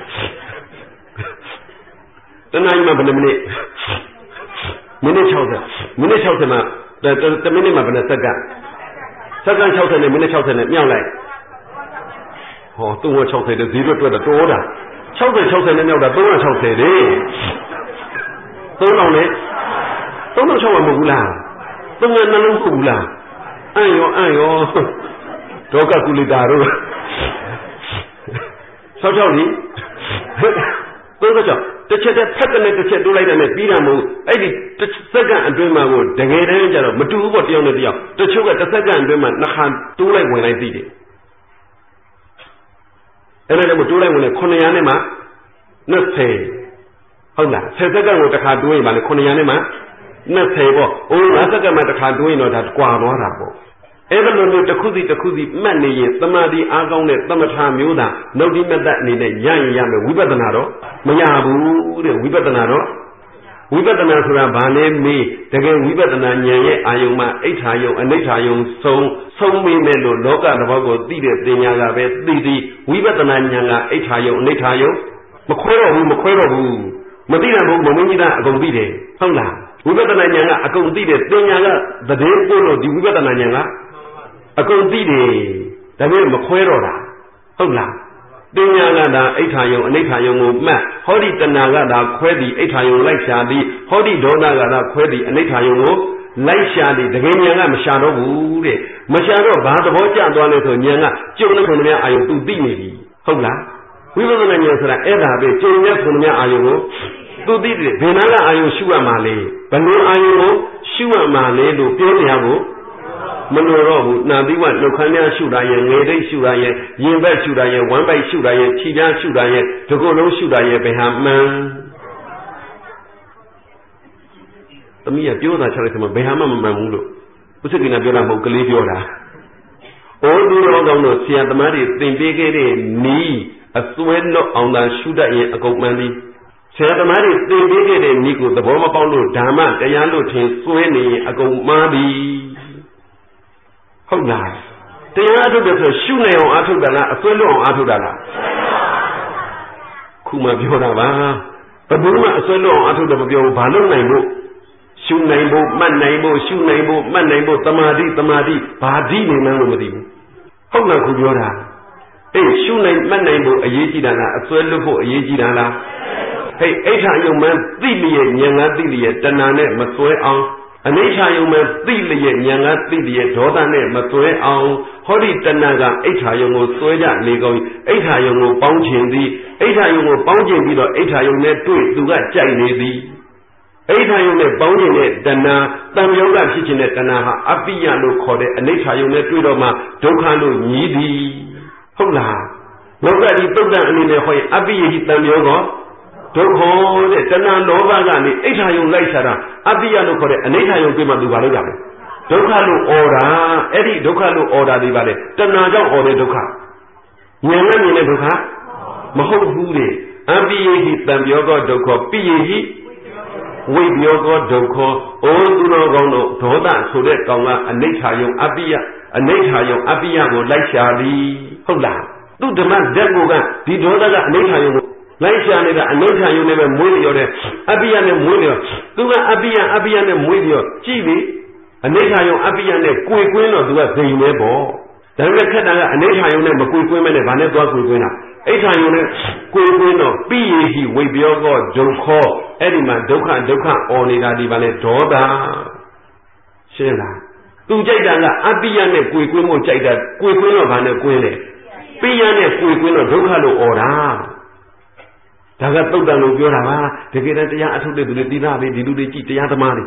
ကြီးမှာဘယ်နှမိနစ်မိနစ်60မိနစ်60မှာတမိနစ်မှာဘယ်နှစက္ကန့်60နဲ့မိနစ်60နဲ့မြောက်လိုက်ဟော360တဲ့0တွက်တော့တော်တာ60နဲ့မြောက်တာ360လေ3000လေ3000မဟုတ်ဘူးလား3နှလုံးမဟုတ်ဘူးလားအံ့ရောဒေါကကုလိတာတို့66လီ36တစ်ချက်ဖက်တဲ့တစ်ချက်တိုးလိုက်တယ်နဲ့ပြီးတာမဟုတ်အဲ့ဒီစက္ကန့်အတွင်းမှာကိုတကယ်တမ်းကျတော့မတူဘူးပေါ့တယောက်နဲ့တယောက်တချို့ကတစ်စက္ကန့်အတွင်းမှာနှစ်ခါတိုးလိုက်ဝင်လိုက်သိတယ်အဲ့ဒါလည်းမတိုးလိုက်ဝင်လဲ900နဲ့မှ20ဟုတ်လား10စက္ကန့်ကိုတစ်ခါတိုးရင်ပါလေ900နဲ့မှ20ပေါ့5စက္ကန့်မှတစ်ခါတိုးရင်တော့ဒါကွာသွားတာပေါ့အဲ့ဒါလိုမျိုးတစ်ခုစီမှတ်နေရင်သမာဓိအားကောင်းတဲ့သမထမျိုးသာနှုတ်တိမတ္တအနေနဲ့ရရင်ရမယ်ဝိပဿနာတော့မရဘူးတဲ့ဝိပဿနာတော့ဝိပဿနာဆိုတာဘာလဲမေးတကယ်ဝိပဿနာဉာဏ်ရဲ့အာယုံမှာအိဋ္ဌာယုံအနိဋ္ဌာယုံဆုံးမိမဲ့လို့လောကသဘောကိုသိတဲ့ပညာကပဲသိသည်ဝိပဿနာဉာဏ်ကအိဋ္ဌာယုံအနိဋ္ဌာယုံမခွဲတော့ဘူးမသိတာမဟုတ်မမင်းကြီးကအကုန်သိတယ်ဟုတ်လားဝိပဿနာဉာဏ်ကအကုန်သိတယ်ပညာကသတင်းပို့လို့ဒီဝိပဿနာဉာဏ်ကအကုန်သိတယ်ဒါပေမဲ့မခွဲတော့တာဟုတ်လားပညာကသာအိဋ္ဌာယုံအနိဋ္ဌာယုံကိုမှတ်ဟောဒီတဏှာကသာခွဲသည်အိဋ္ဌာယုံလိုက်ရှာသည်ဟောဒီဒေါသကသာခွဲသည်အနိဋ္ဌာယုံကိုလိုက်ရှာသည်တကယ်ဉာဏ်ကမရှာတော့ဘူးတဲ့မရှာတော့ဘာသဘောကျသွားလဲဆိုဉာဏ်ကကျုံတဲ့ခုနှစ်အာယုံသူသိနေပြီဟုတ်လားဝိပဿနာဉာဏ်ဆိုတာအဲ့ဒါပဲကျုံတဲ့ခုနှစ်အာယုံကိုသူသိတယ်ဘယ်နာကအာယုံရှုရမှာလဲဘယ်လိုအာယုံကိုရှုရမှာလဲလို့ပြောပြရဖို့မလို့တော့ဘူးနာသီဝနှုတ်ခမ်းများရှုတာရဲ့ငယ်တိတ်ရှုတာရဲ့ရင်ဘက်ရှုတာရဲ့ဝမ်းပိုက်ရှုတာရဲ့ခြေကြားရှုတာရဲ့ဒီကုလုံးရှုတာရဲ့ဘယ်ဟာမှန်သမီးကပြောတာချလိုက်တယ်မဘယ်ဟာမှမမှန်ဘူးလို့ဥစ္စာကိနာပြောတာမဟုတ်ကလေးပြောတာအိုးသူတော်ကောင်းတို့ဆရာသမားတွေသင်ပေးခဲ့တဲ့နီးအစွဲလွတ်အောင်သာရှုတတ်ရင်အကုန်မှန်သည်ဆရာသမားတွေသင်ပေးခဲ့တဲ့နီးကိုသဘောမပေါက်လို့ဓမ္မတရားလို့ထင်စွဲနေရင်အကုန်မှားပြီဟုတ်လားတရားအထုတ်တယ်ဆိုရှုနေအောင်အထုတ်တာလားအစွဲလွတ်အောင်အထုတ်တာလားခုမှပြောတာပါဘယ်သူမှအစွဲလွတ်အောင်အထုတ်တယ်မပြောဘူးဘာလို့နိုင်လို့ရှုနိုင်ဖို့မှတ်နိုင်ဖို့ရှုနိုင်ဖို့မှတ်နိုင်ဖို့တမာတိဘာတိနေမှန်းလို့မသိဘူးဟုတ်လားခုပြောတာအေးရှုနိုင်မှတ်နိုင်ဖို့အရေးကြီးတာလားအစွဲလွတ်ဖို့အရေးကြီးတာလားဟဲ့အိဋ္ဌာယုံမှန်းသိလျက်ဉာဏ်ကသိလျက်တဏှာနဲ့မစွဲအောင်အနိဋ္ဌာယုံမှသိလျက်ဉာဏ်ကသိလျက်ဒေါသနဲ့မစွဲအောင်ဟောဒီတဏှာကအိဋ္ဌာယုံကိုစွဲကြနေကုန်အိဋ္ဌာယုံကိုပေါင်းခြင်းသည်အိဋ္ဌာယုံကိုပေါင်းခြင်းပြီးတော့အိဋ္ဌာယုံနဲ့တွေ့သူကကြိုက်နေသည်အိဋ္ဌာယုံနဲ့ပေါင်းခြင်းတဲ့တဏှာတံယောဂဖြစ်ခြင်းတဲ့တဏှာဟာအပိယလို့ခေါ်တဲ့အနိဋ္ဌာယုံနဲ့တွေ့တော့မှဒုက္ခလို့ညီးသည်ဟုတ်လားလောကဒီတုတ်တန်အနေနဲ့ဟောရင်အပိယဟိတံယောဂဒုက္ခတဲ့တဏှာလောဘကနေအိဋ္ဌာယုံလိုက်စားတာအပိယလို့ခေါ်တဲ့အနိဋ္ဌာယုံတွေ့မှသူဘာလို့ကြလဲဒုက္ခလို့ဩတာအဲ့ဒီဒုက္ခလို့ဩတာဒီပါလေတဏှာကြောင့်ဩတဲ့ဒုက္ခဉာဏ်နဲ့မြင်တဲ့ဒုက္ခမဟုတ်ဘူးတဲ့အပိယဟိတံယောဂဒုက္ခပိယဟိဝိပယောဂဒုက္ခအိုးသူတော်ကောင်းတို့ဒေါသဆိုတဲ့ကောင်ကအနိဋ္ဌာယုံအပိယကိုလိုက်ရှာသည်ဟုတ်လားသူဓမ္မဓာတ်ကိုကဒီဒေါသကအနိဋ္ဌာယုံကိုလိုက်ရှာနေတာအနိဋ္ဌာယုံနဲ့ပဲမွေးလျော်တဲ့အပိယနဲ့မွေးလျော်သူကအပိယနဲ့မွေးလျော်ကြည့်ပြီအနိဋ္ဌာယုံအပိယနဲ့ကိုယ်ကွင်းတော့သူကဇိမ်ပဲပေါ့ဒါပေမဲ့ခက်တာကအနိဋ္ဌာယုံနဲ့မကိုယ်ကွင်းမဲနဲ့ဗာနဲ့သွားကိုယ်ကွင်းတာအိဋ္ဌာယုံနဲ့ကိုယ်ကွင်းတော့ပိယေဟိဝိပယောဂဒုက္ခအဲ့ဒီမှာဒုက္ခအော်နေတာဒီပါလေဒေါသရှင်းလားသူကြိုက်တာကအပိယနဲ့ကိုယ်ကွင်းမို့ကြိုက်တာကိုယ်ကွင်းတော့ဗာနဲ့ကွင်းတယ် Piane Kuino Dukalo Ora. Daga Tuda Lugura, the Geta to the Dina, the Dudici, the Yatamari.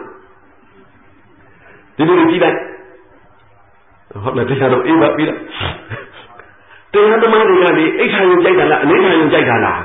The Dudici, what the shadow Eva Pila. The Yatamari, the 800 Jagala, and 800 Jagala.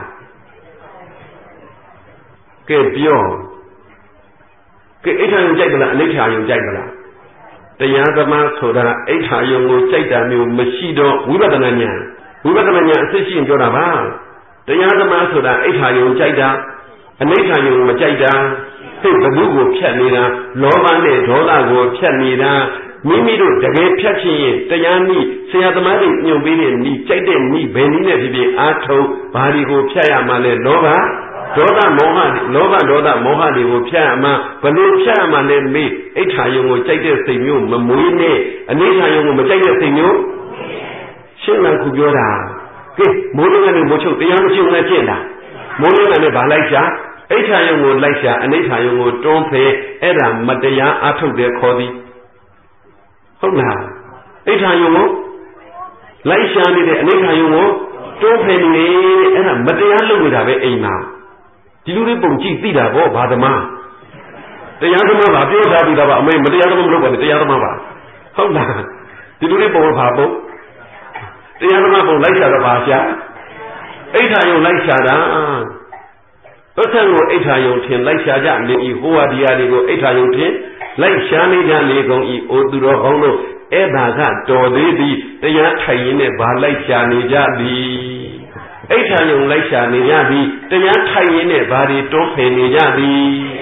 Get pure. Get 800 Jagala, and 800 Jagala. The Yadama Soda, 800 Jagala, Machido, Wibatananya, Session Jorava. The Yadama Soda, 800 Jagala, and 800 Majida, the Lugo Pianina, Lomane, Dola, Pianina, Mimido, the Gay Piachi, the Yami, Sayadamari, New Billion, Jaden, Benina, Ato, Barigo, Piamale, Lova. Doda Mohadi will Piama, Balu Piama named me, 800 will take the same you, Mamuine, and 800 will take the same you. Shilla Kubiora. Moving and Mocho, the young children agenda. Moving and a Balaja, 800 will Laisha, and 800 will don't pay Era Madea Ato their Cody. Oh now, 800 will Laisha and 800 will don't pay Era Madea with a now. Diluri Bunchi Dida, Badama. The Yadama, Dida, Mayadama, the Yadama. How now? Diluri Babo. The Yadama, Laisha, the Basha. 800 Laisha. Otago 800 Laisha, Whoa, the Adigo 800 Laisha, Nigo, Oduro Hono, Eda, Dodi, the Yatayine, Balaisha, Nijadi. 800 Laisha Niyadi, the Yatayine body don't pay Niyadi.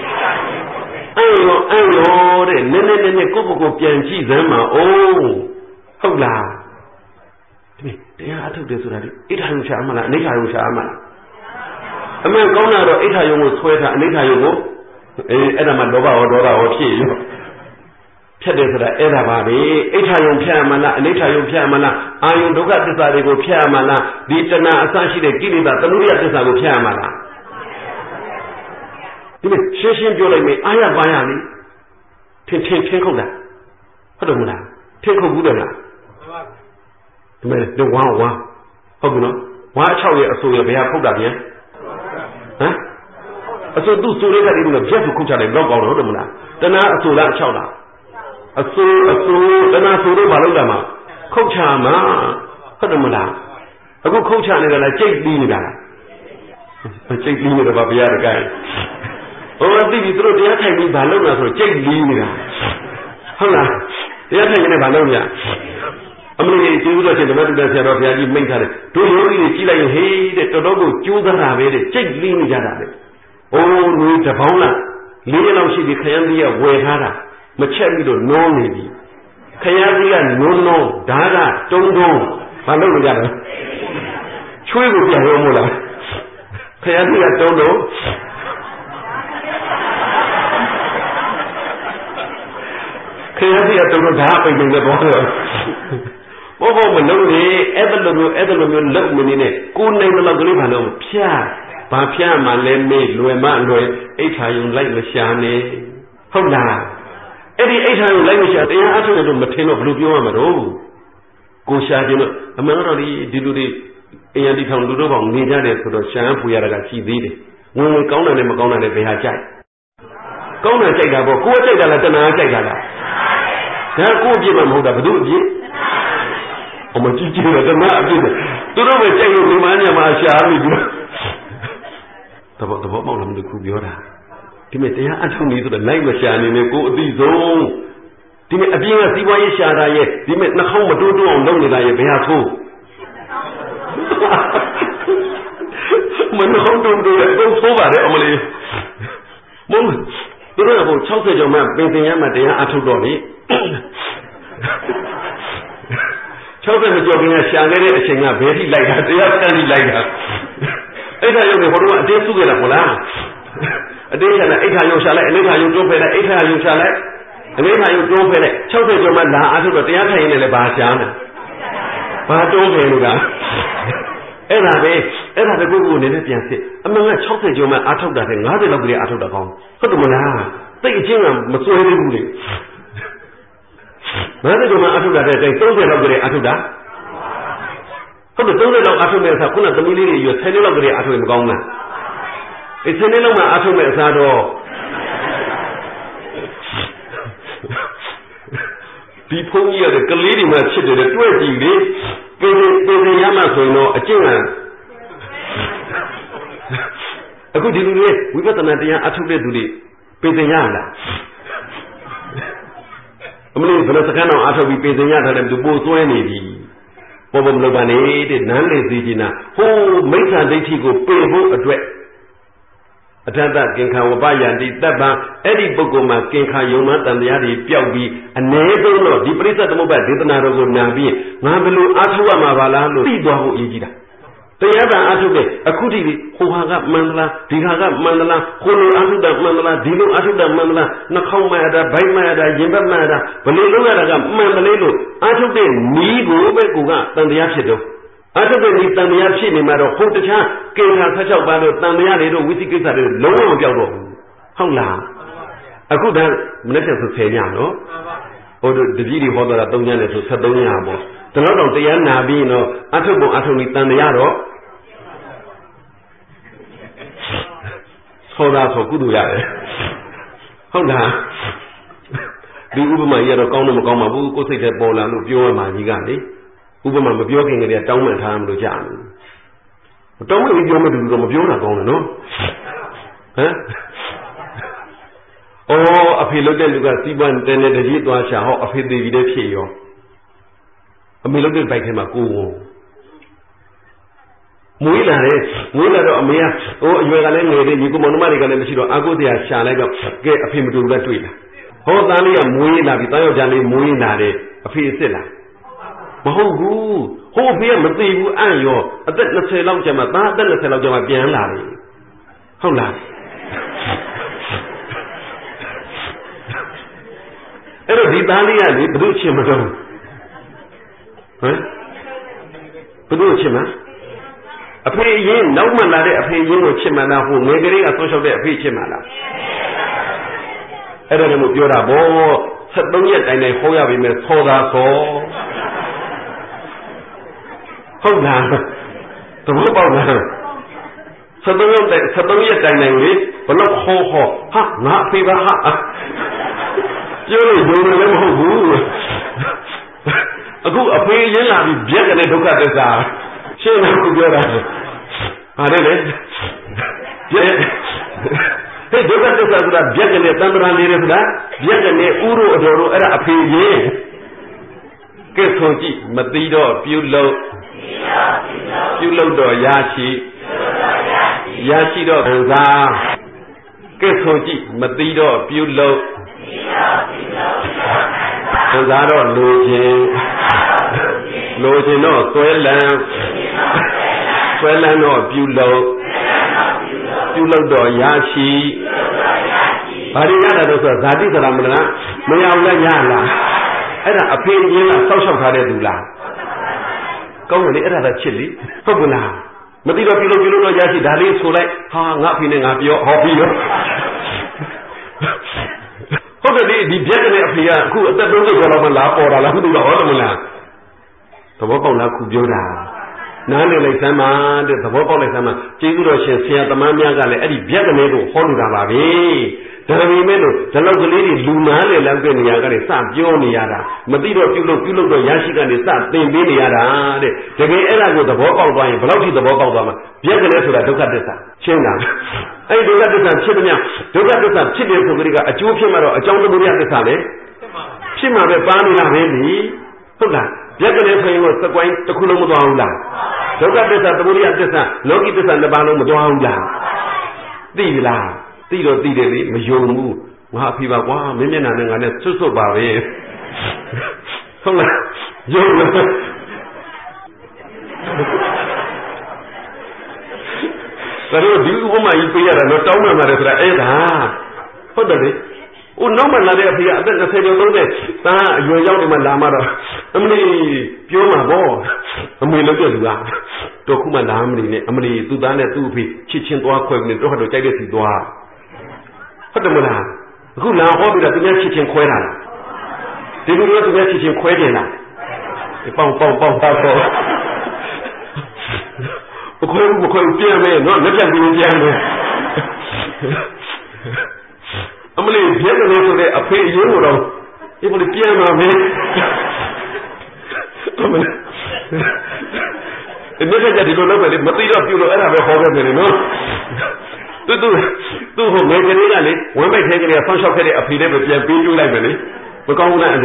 Ayo, Nene Kuku Pianchi Zama, oh, Hola. They are to this already. 800 Shamala, 800 Shamala. A man gone out of 800 sweater and 800 Edamadova or Dora or Key. Pedesra Edabadi, 800 Piamana, and 800 Piamana, I don't got this Adigo Piamana, the Tana Asashi, the Gilida, the Nuria Tisago Piamana. Session Jolly, I have Bayani. Take that. What do you know? Take a good the one. How do you know? Why shall we assume we have put that here? Huh? So do so later in the Jeff Kucha, the blog or Rodamuna. Then I saw that Chala. A soul, then I saw the Balogama. Coachama, Hodamula. A good coach and a Jake Lina. A Jake Lina about the other guy. Oh, I think you throw the other Balona for Jake Lina. Hola, the other in a Balonia. I'm going to do the Madras of the Mental. Do you really feel like you hate it? Todogo, Judah, Jake Lina. Oh, no, the Paula. Lina, she became the Wehara. Machado, no, maybe. Kayadia, no, Dada, don't go. Hello, Yada. Chui will be a Romola. Kayadia, don't know. Kayadia, don't know what happened in the water. Over Malone, Edelum, love me, good name of Livano, Pia, Papia, Maleme, Luema, 800 like Machane. Hold on. Every 800 language, they are actually to maintain a blue Yamado. Go Shadino, a melody, Diludi, Ayadi Town Ludo, Nijane, for the shampoo Yaraga TV. When we count on them, Magona, they have Jack. Gona Jagabo, go take a Latana Jagala. There could be a mode of Duji. Oh, my teacher, the map did it. Do not take you to Mania Masha. The bottom of the Kubiora. Timothy, I told me to the language and in a good zone. Timmy, a being a Siway Shada yet, Timmy, not home to do on lonely like a bear too. When the home don't do it, go so bad, Emily. Mom, the rebel sausage of my painting Yama, they are too dolly. Children are jogging a shaggy, a singer, very like that, they are standing like that. I tell you, what do I do to get a polar? A day and 800 shall I, and 800 don't pay 800 shall I, and 800 don't pay it. Children of my la, I took the other in the Basiana. But don't pay you guys. And I have a good one in it, yes. Among the chocolate, you might out of that and rather lovely out of the home. What do you want? Take a jingle, but so heavy. Rather than out of that, they don't get lovely out of that. ဟုတ်တယ်30လောက်အားထုတ်မဲ့အစားခုနသမီးလေးတွေရွယ်10နှစ်လောက်ကလေးအားထုတ်ရင်မကောင်းလားအေး10နှစ်လောက်မှအားထုတ်မဲ့အစားတော့ဒီဖုန်းကြီးရတဲ့ကလေးတွေမှချစ်တယ်တွဲကြည့်လေပေရမှဆိုရင်တော့အကျင့်ကအခုဒီလူတွေဝိပဿနာတရားအထုတ်တဲ့သူတွေပေရလားအမလို့ဘယ်လိုစကန်းအောင်အထုတ်ပြီးပေရထားတယ်သူပို့သွဲနေပြီပေါ်မလို့ပါနေတဲ့နန်းလေစီကြီးနာဟိုမိစ္ဆာဒိဋ္ဌိကိုပေဖို့အတွက်အထက်ကကင်ခာဝပယန္တိတပ်ပံအဲ့ဒီပုဂ္ဂိုလ်မှာကင်ခာယုံမှတန်တရားတွေပျောက်ပြီးအ ਨੇ ဆုံးတော့ဒီပရိစ္ဆေသမုပ္ပါဒေသနာတော်ကိုနာပြီးငါဘယ်လိုအားထုတ်ရမှာပါလားလို့သိသွားဖို့အရေးကြီးတာတရားသာအားထုတ်တဲ့အခုထိဟိုဟာကမန္တလားဒီဟာကမန္တလားကိုလိုအားထုတ်တာမန္တလားဒီလိုအားထုတ်တာမန္တလားနှာခေါင်းမှရတာဗိုက်မှရတာရင်ဘက်မှရတာဘယ်လိုလုပ်ရတာကမှန်မလေးလို့အားထုတ်တဲ့နီးကိုပဲကိုကတန်တရားဖြစ်တော့အားထုတ်တဲ့နီးတန်တရားဖြစ်နေမှာတော့ဟိုတခြားကေထာ16ပါးတော့တန်တရားတွေတော့ဝိသိကိစ္စတွေလုံးဝမပြောက်တော့ဘူးဟုတ်လားအခုဒါမနေ့ကဆို10ညနော်ဟိုတို့တပည့်တွေဟောတာ3ညနဲ့ဆို73ညပေါ့ဒါတော့တရားနာပြီးတော့အထုတ်ပုံအထုတ်ပြီးတန်တရားတော့ဆောတာဆိုကုသိုလ်ရတယ်ဟုတ်လားဒီဥပမာကြီးကတော့ကောင်းတော့မကောင်းပါဘူးကိုယ်စိတ်ထဲပေါ်လာလို့ပြောရမှာကြီးကလေဥပမာမပြောခင်ကတည်းကတောင်းပန်ထားမလို့ကြားတယ်တောင်းပန်ပြီးပြောမှတူတော့မပြောတာကောင်းတယ်နော်ဟမ်အော်အဖေလုပ်တဲ့လူကစီးပွားတဲ့နဲ့တကြီးသွားရှာဟောအဖေသေးပြီးတဲ့ဖြစ်ရောအမေလုပ်တဲ့ဘိုက်ထဲမှာကိုယ်မွေးလာတော့အမေကဟိုအရွယ်ကလည်းငယ်တယ်ညီကိုမောင်နှမတွေကလည်းမရှိတော့အာကိုတရားရှာလိုက်တော့ကဲအဖေမတူဘူးလားတွေ့လားဟောသားလေးကမွေးလာပြီတားယောက်ျားလေးမွေးလာတယ်အဖေအစ်စ်လားမဟုတ်ဘူးဟိုအဖေကမသိဘူးအံ့ရောအသက်20လောက်ကျမှသားအသက်20လောက်ကျမှပြန်လာတယ်ဟုတ်လားအဲ့တော့ဒီသားလေးကလေဘု து ချင်မလို့ဟမ်ဘု து ချင်မအဖေရင်နောက်မှလာတဲ့အဖေရင်ကိုချစ်မှလားဟိုငယ်ကလေးကဆောင်းလျှောက်တဲ့အဖေချစ်မှလားအဲ့ဒါလည်းမပြောတာဗော73ရက်တိုင်တိုင်ဟောရပြီမဲ့သောတာသောဟုတ်လားသဘောပေါက်လား73ရက်တိုင်တိုင်လေဘလို့ဟောဟာငါအဖေပါဟာပြောလို့ယုံလည်းမဟုတ်ဘူးအခုအဖေရင်လာပြီးပြက်ကနေဒုက္ခသစ္စာရှင်းတယ်ကိုပြောတာဟာလေပြက်ဟဲ့ဒုက္ခသစ္စာဆိုတာပြက်ကနေတံ္ဍရာလေးတွေဆိုတာပြက်ကနေဥရောအတော်တို့အဲ့ဒါအဖေရင်ကဲဆိုကြည့်မသိတော့ပြုလုပ်တော့ရရှိတော့ခံစားကဲဆိုကြည့်မသိတော့ပြုလုပ်ခံစားတော့လိုချင်တော့ဆွဲလန်းတော့ပြုလုပ်တော့ရရှိဘာတွေရတာတော့ဆိုဇာတိသရမလားမရအောင်လည်းရလားအဲ့ဒါအဖေကြီးကဆောက်ရှောက်ထားတဲ့သူလားကောင်းတယ်လေအဲ့ဒါကချစ်လေဟုတ်ကလားမသိတော့ပြုလုပ်တော့ရရှိဒါလေးဆိုလိုက်ဟာငါအဖေနဲ့ငါပြောဟောပြီးရောဟုတ်တယ်ဒီပြက်တဲ့အဖေကအခုအသက်30ကျော်လောက်မှလာပေါ်တာလားမသိတော့ဟုတ်တယ်မလားသဘောပေါက်လားခုပြောတာနားလည်လိုက်စမ်းပါတဲ့သဘောပေါက်လိုက်စမ်းပါကျေးဇူးတော်ရှင်ဆရာသမားများကလည်းအဲ့ဒီပြက်ကနေကိုဟောလို့တာပါပဲဒါပေမဲ့လို့ဒီလောက်ကလေးတွေလူနာလေလမ်းပြနေရကနေစပြောနေရတာမသိတော့ပြုလုပ်တော့ရရှိကနေစသင်ပေးနေရတာတဲ့တကယ်အဲ့ဒါကိုသဘောပေါက်သွားရင်ဘယ်လောက်ထိသဘောပေါက်သွားမှာပြက်ကလေးဆိုတာဒုက္ခသစ္စာရှင်းလားအဲ့ဒီဒုက္ခသစ္စာဖြစ်တဲ့ဒုက္ခသစ္စာဖြစ်တယ်ဆိုကြတဲ့အကျိုးဖြစ်မှာတော့အကြောင်းသမုဒယသစ္စာလေဖြစ်မှာပဲပါနေတာပဲလေဟုတ်လားပြက်ကလေးဆိုရင်တော့စကွိုင်းတစ်ခုလုံးမသွားဘူးလားဒုက္ခသစ္စာသမုဒယသစ္စာလောကီသစ္စာနှစ်ပါးလုံးမသွားဘူးလားသိပြီလားသိတော့သိတယ်လေမယုံဘူးငါအဖေပါကွာမင်းမျက်နှာနဲ့ငါနဲ့ဆွတ်ပါပဲဟုတ်လားယုံလားဒါတော့ဒီဥပမာကြီးပြရတာတော့တောင်းမှန်ပါတယ်ဆိုတာအဲ့ဒါဟုတ်တယ်လေဦးနောက်မှလာတဲ့အဖေကအသက်20ကျော်30သားအရွယ်ရောက်နေမှလာမှတော့အမလီပြောမှာပေါ့အမေလုပ်တဲ့လူကတော့ခုမှလာမနေနဲ့အမလီသူ့သားနဲ့သူ့အဖေချစ်ချင်းသွားခွဲပြီးတော့တော့ကြိုက်တဲ့စီသွားဟုတ်တယ်မလားအခုလာဟောပြီးတော့သူများချစ်ချင်းခွဲတာလားဒီလိုမျိုးသူများချစ်ချင်းခွဲတယ်လားပေါင်းပါတော့ Mukoi piano, not let me piano. I'm going to get a little bit of pay you. It will be piano, it never get to go over it, but you don't have a problem anymore. To whom make it in when I take a function of a period of your being like me, but go on.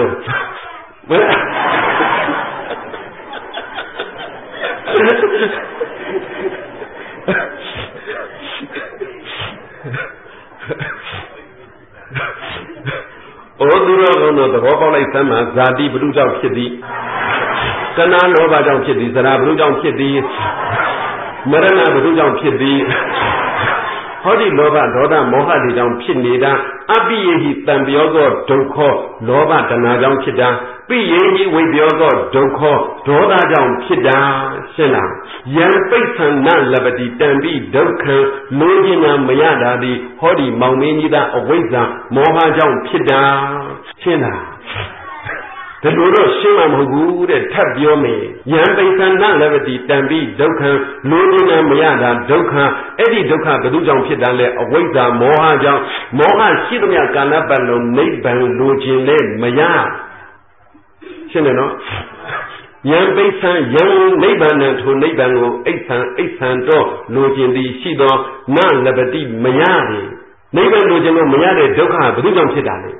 The Robo like Sama, Zadi, Blue Down Kitty, Sana Nova Down Kitty, Zara Blue Down Kitty, Marana Blue Down Kitty, Hodi Lova, Doda, Mohadi Down Pinida, Abi Tambiogo, Doko, Lova, Dana Down Kida, Be with Yogo, Doko, Doda Down Kida, Sena, Yan Payson, Nan Labati, Dambi, Doka, Logina, Mayada, the Hodi, Mauminida, Aweza, Moha Down Kida. China. The Luro Shima Mugu, the Tabiome, Yan Basan, Levity, Dambi, Doka, Luna Mayada, Doka, Eddie Doka, Bedujan Pidale, Aweza, Moha Sidamia Ganabalo, Naban, Lujin, Maya. China, Yan Basan, Young Naban to Nabango, Eisan, Lujin, the Shido, Nan Levity, Mayari. Naban Lujin, Mayade, Doka, Bedujan Pidale.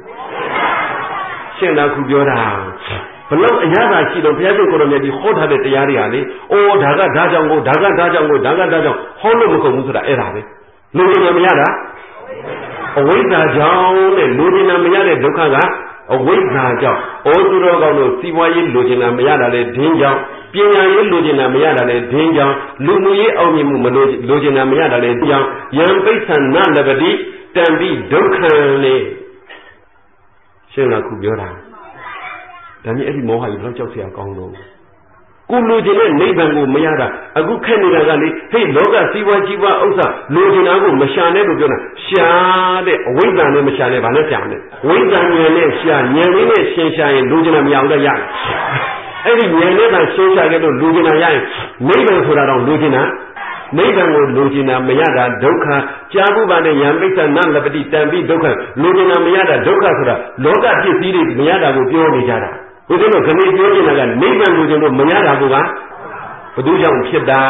Kubiora. Below a Yara, she don't pay the hot habit, the Yariani, or Daga Dajango, Daga Dajan, Holomuko to the Erabe. Luna Miara, a Wita John, and Luna Miara Dokaga, a Wita John, all the Rogano, Siwayi, Lugina Miara, Dinja, Pina, Lugina Miara, Dinja, Lumi, Omi, Lugina Miara, Dinja, Young Basin, Nandabadi, Tambi, Dokane. Shena Kubiora. Dani Eddie Moha, you don't just say a Congo. Kulujin, Nabango, Mayada, a good Canada, hey, Loga, Siwa, Jiva, Osa, Lujinago, Mashane, Shade, Wizan, Mashane, Vanashane, Wizan, Shan, Yane, Shensha, Lujina Mianga Yang. Eddie Yana, Shensha, Lujina Yang, Naban for around Lujina. Naban Lujina Mayada, Doka, Jabubane, Yambita, Nalabati, Tambi, Doka, Lujina Mayada, Doka, Loga, Tiri, Mayada, with your Mijada. We don't know, can you do it again? Naban Lujina Mayada, Buga, Padujan Pida,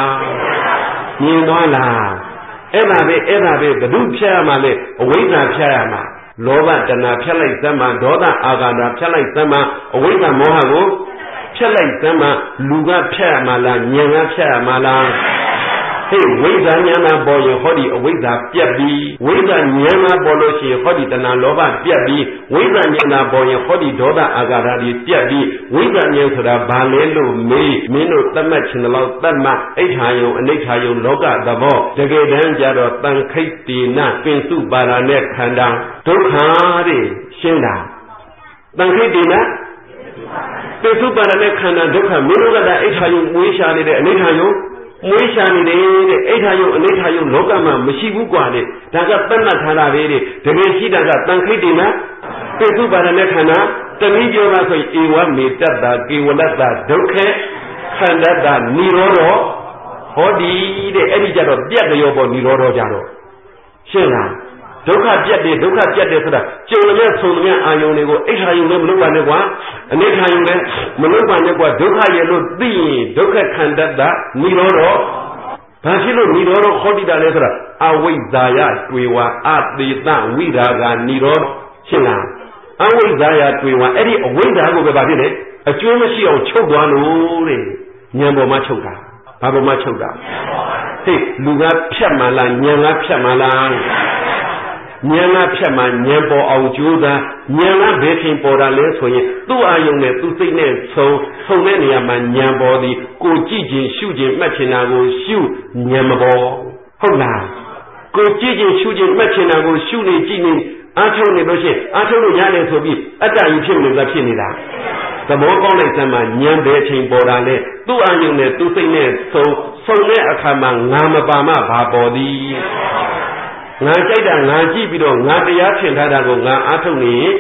Ninola, Evabe, the Duke Chairmale, Aweza Chairma, Lova, Dana, Chalai Sama, Doda, Agada, Chalai Sama, Aweza Mohago, Chalai Sama, Luga Chairmala, Nyanga Chairmala. Hey, Wizanyana boy, Hodi, Wiza, Piabi, Wizanyana Boloshi, Hodi, Dana Lova, Piabi, Wizanyana boy, Hodi, Doda, Agaradi, Piabi, Wizanyana, Balelo, Mino, Tamach, and the Lord Tama, Echayo, and Echayo, Loga, the Bo, the Gadan Jado, Tankati, Na, Pinsu, Baranet, Kanda, Dokari, Shenda, Tankati, Na, Pinsu, Baranet, Kanda, Doka, Minoga, Echayo, Wishani, and Echayo. Moishani, Etayo, and Etayo, Logama, Mashibu Guade, Daga Tana Tanavere, the Meshida, Tankidina, Petu Baranekana, the Nijo Iwa Mita, Giwala, Doke, Kanda, Niroro, Hodi, the Edijaro, Diago, Niroro Jaro. Shena. Doka Jade, Children, Sonia, Ionego, Etayo, Lubanegua, and Etayo, Malubanegua, Doka Yellow B, Doka Kanda, Niroro, Pashilo, Niroro, Hodida Letra, Away Zaya, Twiwa, at the Tan, Widaga, Niroro, China. Away Zaya, Twiwa, Eddie, away Dago Babine, a Chumashi of Choguano, Nyambo Machoka, Pabo Machoka. Hey, Luga Chamala, Nyanga Chamala. Nyana Pama, Nyambo, Aujuda, Nyana Betin Borale, Tu Ayone, Tu Sine, so many a man Nyambodi, Go Jijin, Shujin, Machinago, Shu, Nyamabo. Hola. Go Jijin, Shujin, Machinago, Shuni, Jini, Ato Negotiate, Ato Yane Sobi, Ata Yuchim, Zapinida. The more Bonnet, Nyambe, Borale, Tu Ayone, Tu Sine, so Akama, Namabama, Babodi. Najada, Naji, Nadia, Chendadago, Atoni,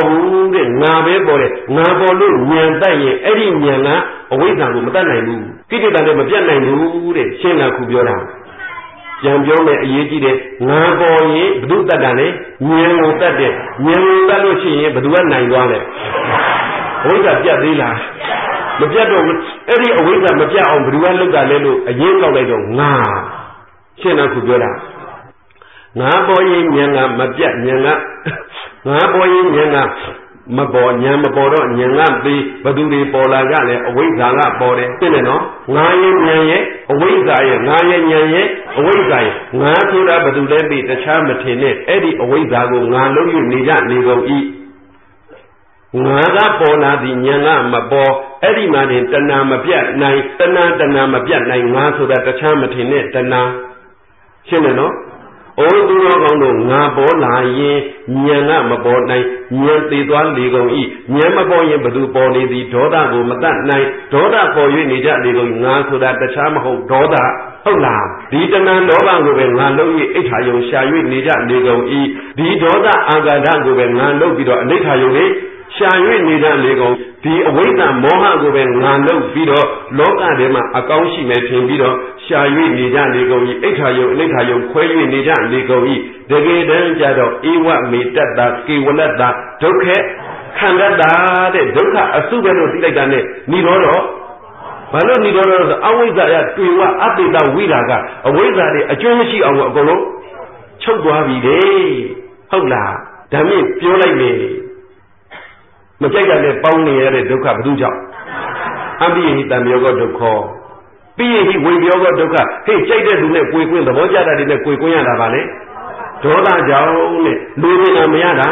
Nyamabu, Nabe, Nabolu, Nyandai, Eddie Nyana, away than Madame. ကိလေသာနဲ့မပြတ်နိုင်ဘူးတဲ့ရှင်းတာခုပြောတာပြန်ပြောမယ်အရေးကြီးတယ်ငါပေါ်ရင်ဘုဒ္ဓတတ်တာလေဉာဏ်ကိုတတ်တယ်ဉာဏ်ကိုတတ်လို့ရှိရင်ဘယ်သူကနိုင်သွားလဲအဝိဇ္ဇာပြတ်သေးလားမပြတ်တော့အဲ့ဒီအဝိဇ္ဇာမပြတ်အောင်ဘယ်သူကလုပ်တာလဲလို့အရင်ကောက်လိုက်တော့ငါရှင်းတာခုပြောတာငါပေါ်ရင်ဉာဏ်ကမပြတ်ဉာဏ်ကငါပေါ်ရင်ဉာဏ်ကမပေါ်ဉာဏ်မပေါ်တော့ဉာဏ်ကပြီးဘသူတွေပေါ်လာကြလဲအဝိဇ္ဇာကပေါ်တယ်သိတယ်နော်ငါရဲ့ဉာဏ်ရဲ့အဝိဇ္ဇာရဲ့ငါရဲ့ဉာဏ်ရဲ့အဝိဇ္ဇာရဲ့ငါဆိုတာဘသူလဲပြီးတခြားမထင်နဲ့အဲ့ဒီအဝိဇ္ဇာကိုငါလုံးယူနေကြနေကုန်ဤငါကပေါ်လာသည်ဉာဏ်ကမပေါ်အဲ့ဒီမှာတင်တဏှာမပြတ်နိုင်တဏှာမပြတ်နိုင်ငါဆိုတာတခြားမထင်နဲ့တဏှာရှင်းတယ်နော်အိုးသူတော်ကောင်းတို့ငါပေါ်လာရင်ဉာဏ်ကမပေါ်နိုင်ဉာဏ်သေးသွားလေကုန်၏ဉာဏ်မပေါ်ရင်ဘသူပေါ်နေသည်ဒေါသကိုမတတ်နိုင်ဒေါသပေါ်၍နေကြလေကုန်ငါဆိုတာတခြားမဟုတ်ဒေါသဟုတ်လားဒီတဏှာလောဘကိုပဲငါလုံး၍အိဋ္ဌာယုံရှာ၍နေကြလေကုန်၏ဒီဒေါသအာဃာတကိုပဲငါလုံးပြီးတော့အနိဋ္ဌာယုံလေးရှာ၍နေကြလေကုန်ဒီအဝိဇ္ဇာမောဟကိုပဲငါလုံးပြီးတော့လောကထဲမှာအကောင်းရှိမယ်ထင်ပြီးတော့ရှာ၍နေကြလေကုန်၏အိဋ္ဌာယုံအနိဋ္ဌာယုံခွဲ၍နေကြလေကုန်၏တကယ်တမ်းကျတော့ဧဝမေတ္တတာကေဝလတ္တာဒုက္ခခန္ဓာတာတဲ့ဒုက္ခအစုပဲလို့သိလိုက်တာနဲ့ဏိရောဓဘာလို့ဏိရောဓဆိုအဝိဇ္ဇာရတွေ့ဝအတ္တိတဝိရာကအဝိဇ္ဇာတွေအကျိုးမရှိအောင်အကုန်လုံးချုပ်သွားပြီလေဟုတ်လားဒါမြင့်ပြောလိုက်လေမကြိုက်တာနဲ့ပေါင်းနေရတဲ့ဒုက္ခဘယ်သူကြောင့်အပိယဟိတံယောဂဒုက္ခပိယဟိဝိယောဂဒုက္ခဟဲ့ကြိုက်တဲ့သူနဲ့ကိုယ်ကွင်းသဘောကျတာတွေနဲ့ကိုယ်ကွင်းရတာပါလေဒေါသကြောင့်နဲ့လူနေတာမရတာ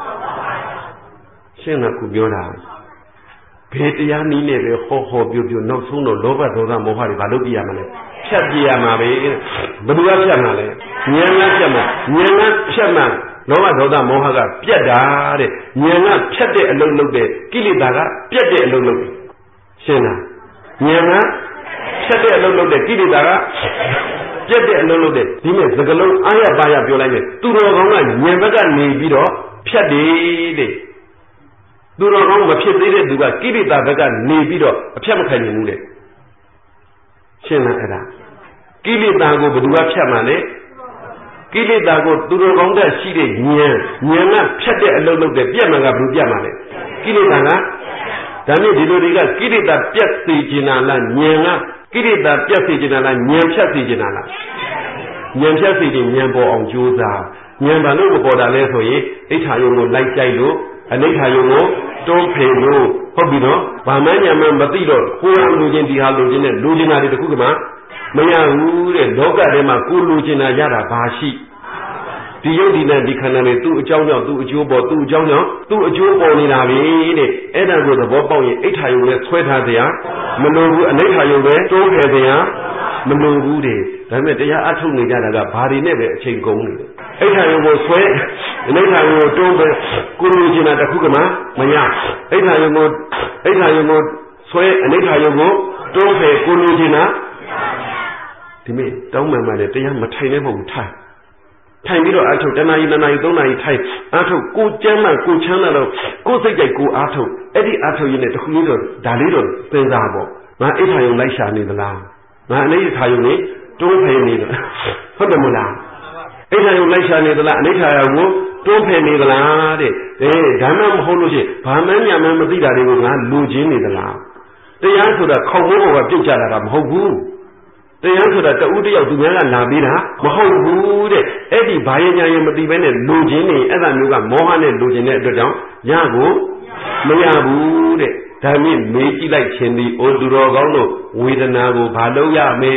ရှင်းတာခုပြောတာဘယ်တရားနည်းနဲ့ပဲဟောပြောနောက်ဆုံးတော့လောဘဒေါသမောဟတွေဘာလို့ပြရမလဲဖြတ်ပြရမှာပဲဘယ်သူကဖြတ်မှာလဲဉာဏ်ကဖြတ်မှာဉာဏ်ကဖြတ်မှာလောဘဒေါသမောဟကပြတ်တာတဲ့ဉာဏ်ကဖြတ်တဲ့အလုံးလုံးတဲ့ကိလေသာကပြတ်တဲ့အလုံးလုံးရှင်းလားဉာဏ်ကဖြတ်တဲ့အလုံးလုံးတဲ့ကိလေသာကပြတ်တဲ့အလုံးလုံးတဲ့ဒီမဲ့သကလုံးအာရပါရပြောလိုက်မယ်သူတော်ကောင်းကဉာဏ်ဘက်ကနေပြီးတော့ဖြတ်တယ်တဲ့သူတော်ကောင်းမဖြစ်သေးတဲ့သူကကိလေသာဘက်ကနေပြီးတော့အဖြတ်မခံနိုင်ဘူးတဲ့ရှင်းလားအဲ့ဒါကိလေသာကိုဘယ်သူကဖြတ်မှလဲကိလေသာကိုသူတော်ကောင်းတဲ့ရှိတဲ့ဉာဏ်ကဖြတ်တဲ့အလုံးလုံးတဲ့ပြတ်မှန်ကဘယ်လိုပြတ်မှလဲကိလေသာကဒါနဲ့ဒီလိုတွေကကိလေသာပြတ်စေခြင်းလားဉာဏ်ကကိလေသာပြတ်စေခြင်းလားဉာဏ်ဖြတ်စေခြင်းလားဉာဏ်ဖြတ်စေခြင်းဉာဏ်ပေါ်အောင်ကြိုးစားဉာဏ်ဘာလို့မပေါ်တာလဲဆိုရင်အိဋ္ဌာယုံကိုလိုက်ကြိုက်လို့အနိဋ္ဌာယုံကိုတွန်းဖေလို့ဟုတ်ပြီနော်ဗာမဉာဏ်မှမသိတော့ကိုယ်ဟာလူချင်းဒီဟာလူချင်းနဲ့လူချင်းတာတွေတခုကမှမရဘူးတဲ့လောကထဲမှာကိုလူချင်းတာရတာဘာရှိဒီယုတ်ဒီနဲ့ဒီခန္ဓာတွေသူ့အကြောင်းကြောင့်သူ့အကျိုးပေါ်သူ့အကြောင်းကြောင့်သူ့အကျိုးပေါ်နေတာပဲတဲ့အဲ့ဒါကိုသဘောပေါက်ရင်အိဋ္ဌာယုံနဲ့ဆွဲထားစရာမလိုဘူးအနိဋ္ဌာယုံပဲတိုးဖယ်စရာမလိုဘူးတဲ့ဒါပေမဲ့တရားအထုတ်နေကြတာကဘာတွေနဲ့ပဲအချိန်ကုန်နေတယ်အိဋ္ဌာယုံကိုဆွဲအနိဋ္ဌာယုံကိုတိုးပဲကိုလူချင်းတာတခုကမှမရအိဋ္ဌာယုံကိုဆွဲအနိဋ္ဌာယုံကိုတိုးဖယ်ကိုလူချင်းတာဒီမဲ့တောင်းမှန်မှလည်းတရားမထိုင်နိုင်မဟုတ်ထိုင်ပြီးတော့အထုတ်တနာရီ2နာရီ3နာရီထိုင်အထုတ်ကိုကျမ်းမှကိုချမ်းသာတော့ကိုစိတ်ကြိုက်ကိုအားထုတ်အဲ့ဒီအားထုတ်ရင်းနဲ့တခုလေးတော့ဒါလေးတော့စဉ်းစားပေါ့ငါအိဋ္ဌာယုံလိုက်ရှာနေသလားငါအနိဋ္ဌာယုံနဲ့တွန်းဖယ်နေသလားဟုတ်တယ်မလားအိဋ္ဌာယုံလိုက်ရှာနေသလားအနိဋ္ဌာယုံကိုတွန်းဖယ်နေသလားတဲ့ဒါမှမဟုတ်လို့ရှိရင်ဘာမှန်းညာမှန်းမသိတာတွေကိုငါလူချင်းနေသလားတရားဆိုတာခေါင်းမိုးပေါ်ကပြုတ်ကြလာတာမဟုတ်ဘူးတရားဆိုတာတဦးတယောက်သူများကလာပြီးတာမဟုတ်ဘူးတဲ့အဲ့ဒီဘာရဲ့ညာရဲ့မသိဘဲနဲ့လူချင်းနေအဲ့ဒါမျိုးကမောဟနဲ့လူချင်းတဲ့အတွက်ကြောင့်ရကိုမရဘူးတဲ့ဒါမြင့်မေးကြည့်လိုက်ခြင်းဒီအိုသူတော်ကောင်းတို့ဝေဒနာကိုဘာလို့ရမလဲ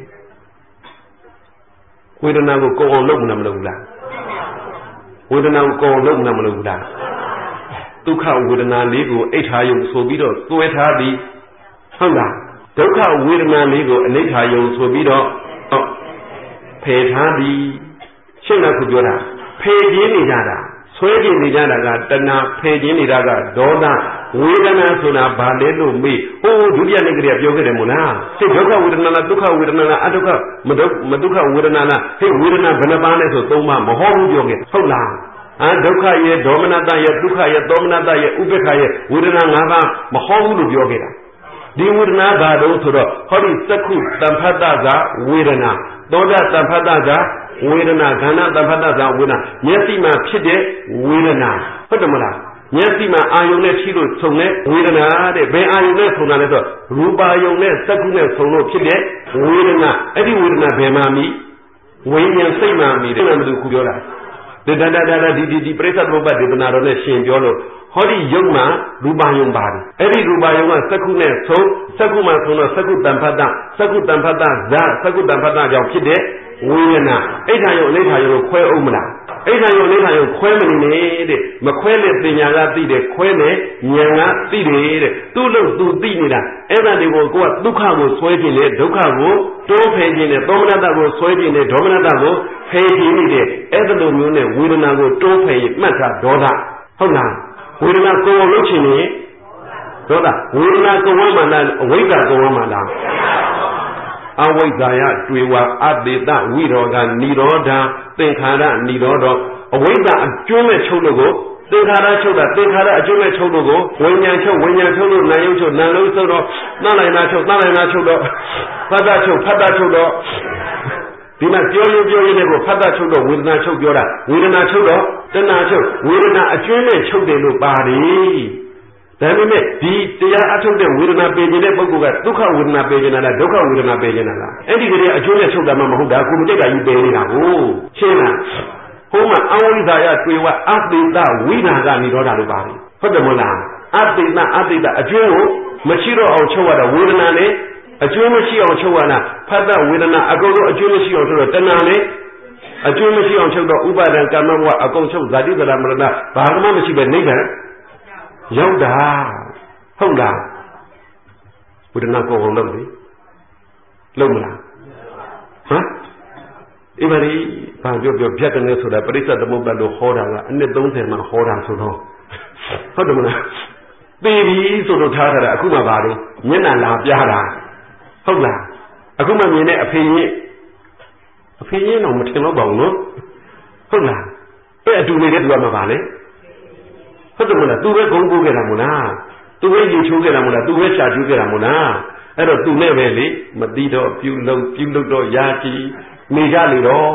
ဝေဒနာကိုကိုယ်အောင်လုပ်မလုပ်ဘူးလားဝေဒနာကိုကိုယ်အောင်လုပ်မလုပ်ဘူးလားဒုက္ခဝေဒနာလေးကိုအိဋ္ဌာယုံဆိုပြီးတော့သွဲထားသည်ဟုတ်လားဒုက္ခဝေဒနာလေးကိုအနိဋ္ဌာယုံဆိုပြီးတော့ဖယ်ထားသည်ရှင်းတာခုပြောတာဖယ်ခြင်းနေကြတာဆွဲခြင်းနေကြတာကတဏှာဖယ်ခြင်းနေတာကဒေါသဝေဒနာဆိုတာဘာလဲလို့မေးဟိုဒုတိယနေ့ကလေးပြောခဲ့တယ်မို့လားစိတ်ဒုက္ခဝေဒနာလားဒုက္ခဝေဒနာလားအဒုက္ခမဒုက္ခဝေဒနာလားဟဲ့ဝေဒနာဘယ်နှပါးလဲဆို3ပါးမဟုတ်ဘူးပြောခဲ့ဟုတ်လားဒုက္ခရဲ့ဒေါမနတရဲ့ဒုက္ခရဲ့သောမနတရဲ့ဥပေက္ခရဲ့ဝေဒနာ5ပါးမဟုတ်ဘူးလို့ပြောခဲ့တာဒီဝေဒနာဘာလို့ဆိုတော့ဟောဒီသက္ခုတံဖတ်တကဝေဒနာသောတာတံဖတ်တကဝေဒနာခန္ဓာတံဖတ်တကဝေဒနာမျက်စိမှာဖြစ်တဲ့ဝေဒနာဟုတ်တယ်မလားမျက်စိမှာအာယုံနဲ့ရှိလို့ဆုံတဲ့ဝေဒနာတဲ့ဘယ်အာယုံနဲ့ဆုံတာလဲဆိုရူပါယုံနဲ့သက္ခုနဲ့ဆုံလို့ဖြစ်တဲ့ဝေဒနာအဲ့ဒီဝေဒနာဘယ်မှာမိဝိညာဉ်စိတ်မှာမိတယ်ဘယ်လိုခုပြောတာဒီပရိစ္ဆေသမုပ္ပါဒေသနာတော်နဲ့ရှင်ပြောလို့ဟောဒီယုံမှာရူပါယုံပါတယ်အဲ့ဒီရူပါယုံကသက္ခုနဲ့ဆုံသက္ခုမှာဆုံတော့သက္ခုတံဖတ်တသက္ခုတံဖတ်တဇာသက္ခုတံဖတ်တကြောင့်ဖြစ်တဲ့ဝေဒနာအိဋ္ဌာယုံအနိဋ္ဌာယုံကိုခွဲအောင်မလားအိဋ္ဌာယုံအနိဋ္ဌာယုံခွဲမနေနဲ့မခွဲတဲ့ပညာကသိတယ်ခွဲတဲ့ဉာဏ်ကသိတယ်တဲ့သူ့လို့သူသိနေတာအဲ့ဒါတွေကိုကိုကဒုက္ခကိုဆွဲခြင်းနဲ့ဒုက္ခကိုတိုးဖယ်ခြင်းနဲ့သောမနတကိုဆွဲခြင်းနဲ့ဒေါမနတကိုဖယ်ခြင်းနဲ့အဲ့ဒါလိုမျိုးနဲ့ဝေဒနာကိုတိုးဖယ်ရင်မှတ်တာဒေါသဟုတ်လားဝေဒနာကိုယ်ကိုလုပ်ခြင်းနဲ့ဒေါသဝေဒနာကိုယ်ဝမ်းမှလားအဝိဇ္ဇာကိုယ်ဝမ်းမှလားအဝိဇ္ဇာယတွေ့ဝအတေတဝိရောဂနိရောဓသင်္ခါရနိရောဓအဝိဇ္ဇာအကျွမ်းမဲ့ချုပ်လို့ကိုသင်္ခါရချုပ်တာသင်္ခါရအကျွမ်းမဲ့ချုပ်လို့ကိုဝိညာဉ်ချုပ်လို့နာယုတ်ချုပ်နာလုံးချုပ်တော့သံလိုက်နာချုပ်တော့ဖတ်တာချုပ်တော့ဒီမှာပြောရင်းနဲ့ကိုဖတ်တာချုပ်တော့ဝေဒနာချုပ်ပြောတာဝေဒနာချုပ်တော့တဏှာချုပ်ဝေဒနာအကျွမ်းမဲ့ချုပ်တယ်လို့ပါတယ်ဒါပေမဲ့ဒီတရားအထုတ်တဲ့ဝေဒနာပယ်ခြင်းတဲ့ပုဂ္ဂိုလ်ကဒုက္ခဝေဒနာပယ်ခြင်းလားဒုက္ခဝေဒနာပယ်ခြင်းလားအဲ့ဒီကလေးအကျိုးနဲ့ချုပ်တာမှမဟုတ်တာကိုမတိတ်ကယူပယ်နေတာကိုရှင်းလားဟိုမှာအဝိဇ္ဇာယတွေ့ဝအတေတဝိနာကနိရောဓလို့ပါတယ်ဟုတ်တယ်မဟုတ်လားအတေတအကျိုးကိုမရှိတော့အောင်ချုပ်ရတာဝေဒနာနဲ့အကျိုးမရှိအောင်ချုပ်ရတာဖတ်တဲ့ဝေဒနာအကုန်လုံးအကျိုးမရှိအောင်ချုပ်တော့တဏှာနဲ့အကျိုးမရှိအောင်ချုပ်တော့ဥပါဒံကမ္မဘဝအကုန်ချုပ်ဇာတိဇရာမရဏဘာမှမရှိပဲနိဗ္ဗာန်ရောက်တာဟုတ်လားဝေဒနာကိုယ်လုံးလေလုံးမလားဟမ်အိဗရီဘာပြောပြတ်တယ်ဆိုတာပရိစ္ဆေသမုပ္ပါဒ်လို့ဟောတာကအနှစ်30မှာဟောတာဆိုတော့ဟုတ်တယ်မလားသိပြီဆိုတော့ထားတာအခုမှပါတော့မျက်နှာလာပြတာဟုတ်လားအခုမှမြင်တဲ့အဖေရင်တော့မထင်တော့ပါဘူးနော်ဟုတ်လားအဲ့အတူနေတဲ့သူကမှပါလေဟုတ်တယ်မလားသူပဲဂုံပိုးခဲ့တာမို့လားသူပဲရေချိုးခဲ့တာမို့လားသူပဲရှာချိုးခဲ့တာမို့လားအဲ့တော့သူနဲ့ပဲလေမသိတော့ပြုလုပ်တော့ယာကြည်နေကြလေတော့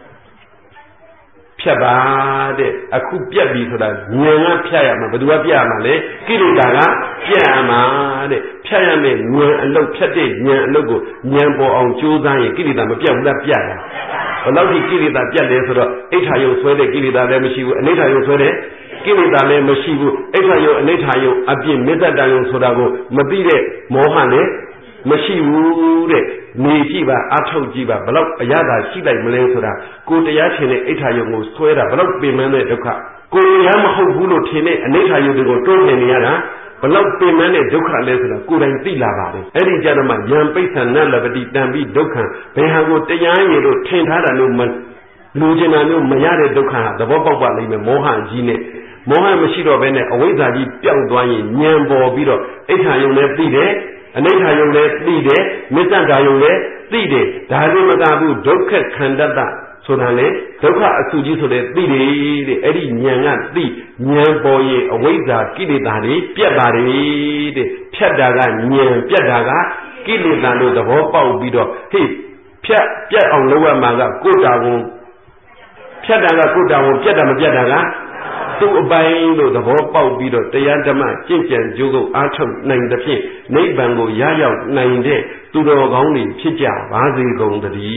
ဖြတ်ပါတဲ့အခုပြက်ပြီဆိုတာဉာဏ်ကဖြတ်ရမှာဘယ်သူကပြတ်ရမှာလဲကိလေသာကပြတ်ရမှာတဲ့ဖြတ်ရမယ်ဉာဏ်အလုပ်ဖြတ်တဲ့ဉာဏ်အလုပ်ကိုဉာဏ်ပေါ်အောင်ကြိုးစားရင်ကိလေသာမပြတ်ဘူးလားပြတ်တာဘယ်လောက်ဒီကိလေသာပြတ်လဲဆိုတော့အိဋ္ဌာယုံဆွဲတဲ့ကိလေသာလည်းမရှိဘူးအနိဋ္ဌာယုံဆွဲတဲ့ကိလေသာလည်းမရှိဘူးအိဋ္ဌာယုံအနိဋ္ဌာယုံအပြည့်မေတ္တာယုံဆိုတာကိုမသိတဲ့မောဟလည်းမရှိဘူးတဲ့နေကြည့်ပါအထောက်ကြည့်ပါဘလောက်အရသာရှိလိုက်မလဲဆိုတာကိုတရားရှင်တဲ့အိဋ္ဌာယုံကိုဆွဲတာဘလောက်ပင်ပန်းတဲ့ဒုက္ခကိုရမဟုတ်ဘူးလို့ထင်တဲ့အနိဋ္ဌာယုံတွေကိုတိုးနေနေရတာဘလောက်ပင်ပန်းတဲ့ဒုက္ခလဲဆိုတာကိုယ်တိုင်သိလာပါတယ်အဲ့ဒီကြတော့မှယံပိဿနလပတိတံပိဒုက္ခဘယ်ဟာကိုတရားရည်လို့ထင်ထားတာလို့လူကျင်တာမျိုးမရတဲ့ဒုက္ခဟာသဘောပေါက်ပါလိမ့်မယ်မောဟကြီးနဲ့မောဟမရှိတော့ဘဲနဲ့အဝိဇ္ဇာကြီးပျောက်သွားရင်ဉာဏ်ပေါ်ပြီးတော့အိဋ္ဌာယုံလည်းသိတယ်အနိဋ္ဌာယုံလည်းသိတယ်မေတ္တာယုံလည်းသိတယ်ဒါလည်းမကဘူးဒုက္ခခန္ဓတ္တဆိုတာလေဒုက္ခအစုကြီးဆိုတဲ့သိတယ်တဲ့အဲ့ဒီဉာဏ်ကသိဉာဏ်ပေါ်ရင်အဝိဇ္ဇာကိလေသာတွေပြတ်ပါတယ်တဲ့ဖြတ်တာကဉာဏ်ပြတ်တာကကိလေသာလို့သဘောပေါက်ပြီးတော့ဟေ့ဖြတ်ပြတ်အောင်လုပ်ရမှာကကိုယ်တာဝန်ဖြတ်တာကကိုယ်တာဝန်ပြတ်တာမပြတ်တာကသူ့အပိုင်းလို့သဘောပေါက်ပြီးတော့တရားဓမ္မကျင့်ကြံကြိုးကုပ်အားထုတ်နိုင်သဖြင့်နိဗ္ဗာန်ကိုရရောက်နိုင်တဲ့သူတော်ကောင်းတွေဖြစ်ကြပါစေကုန်သတည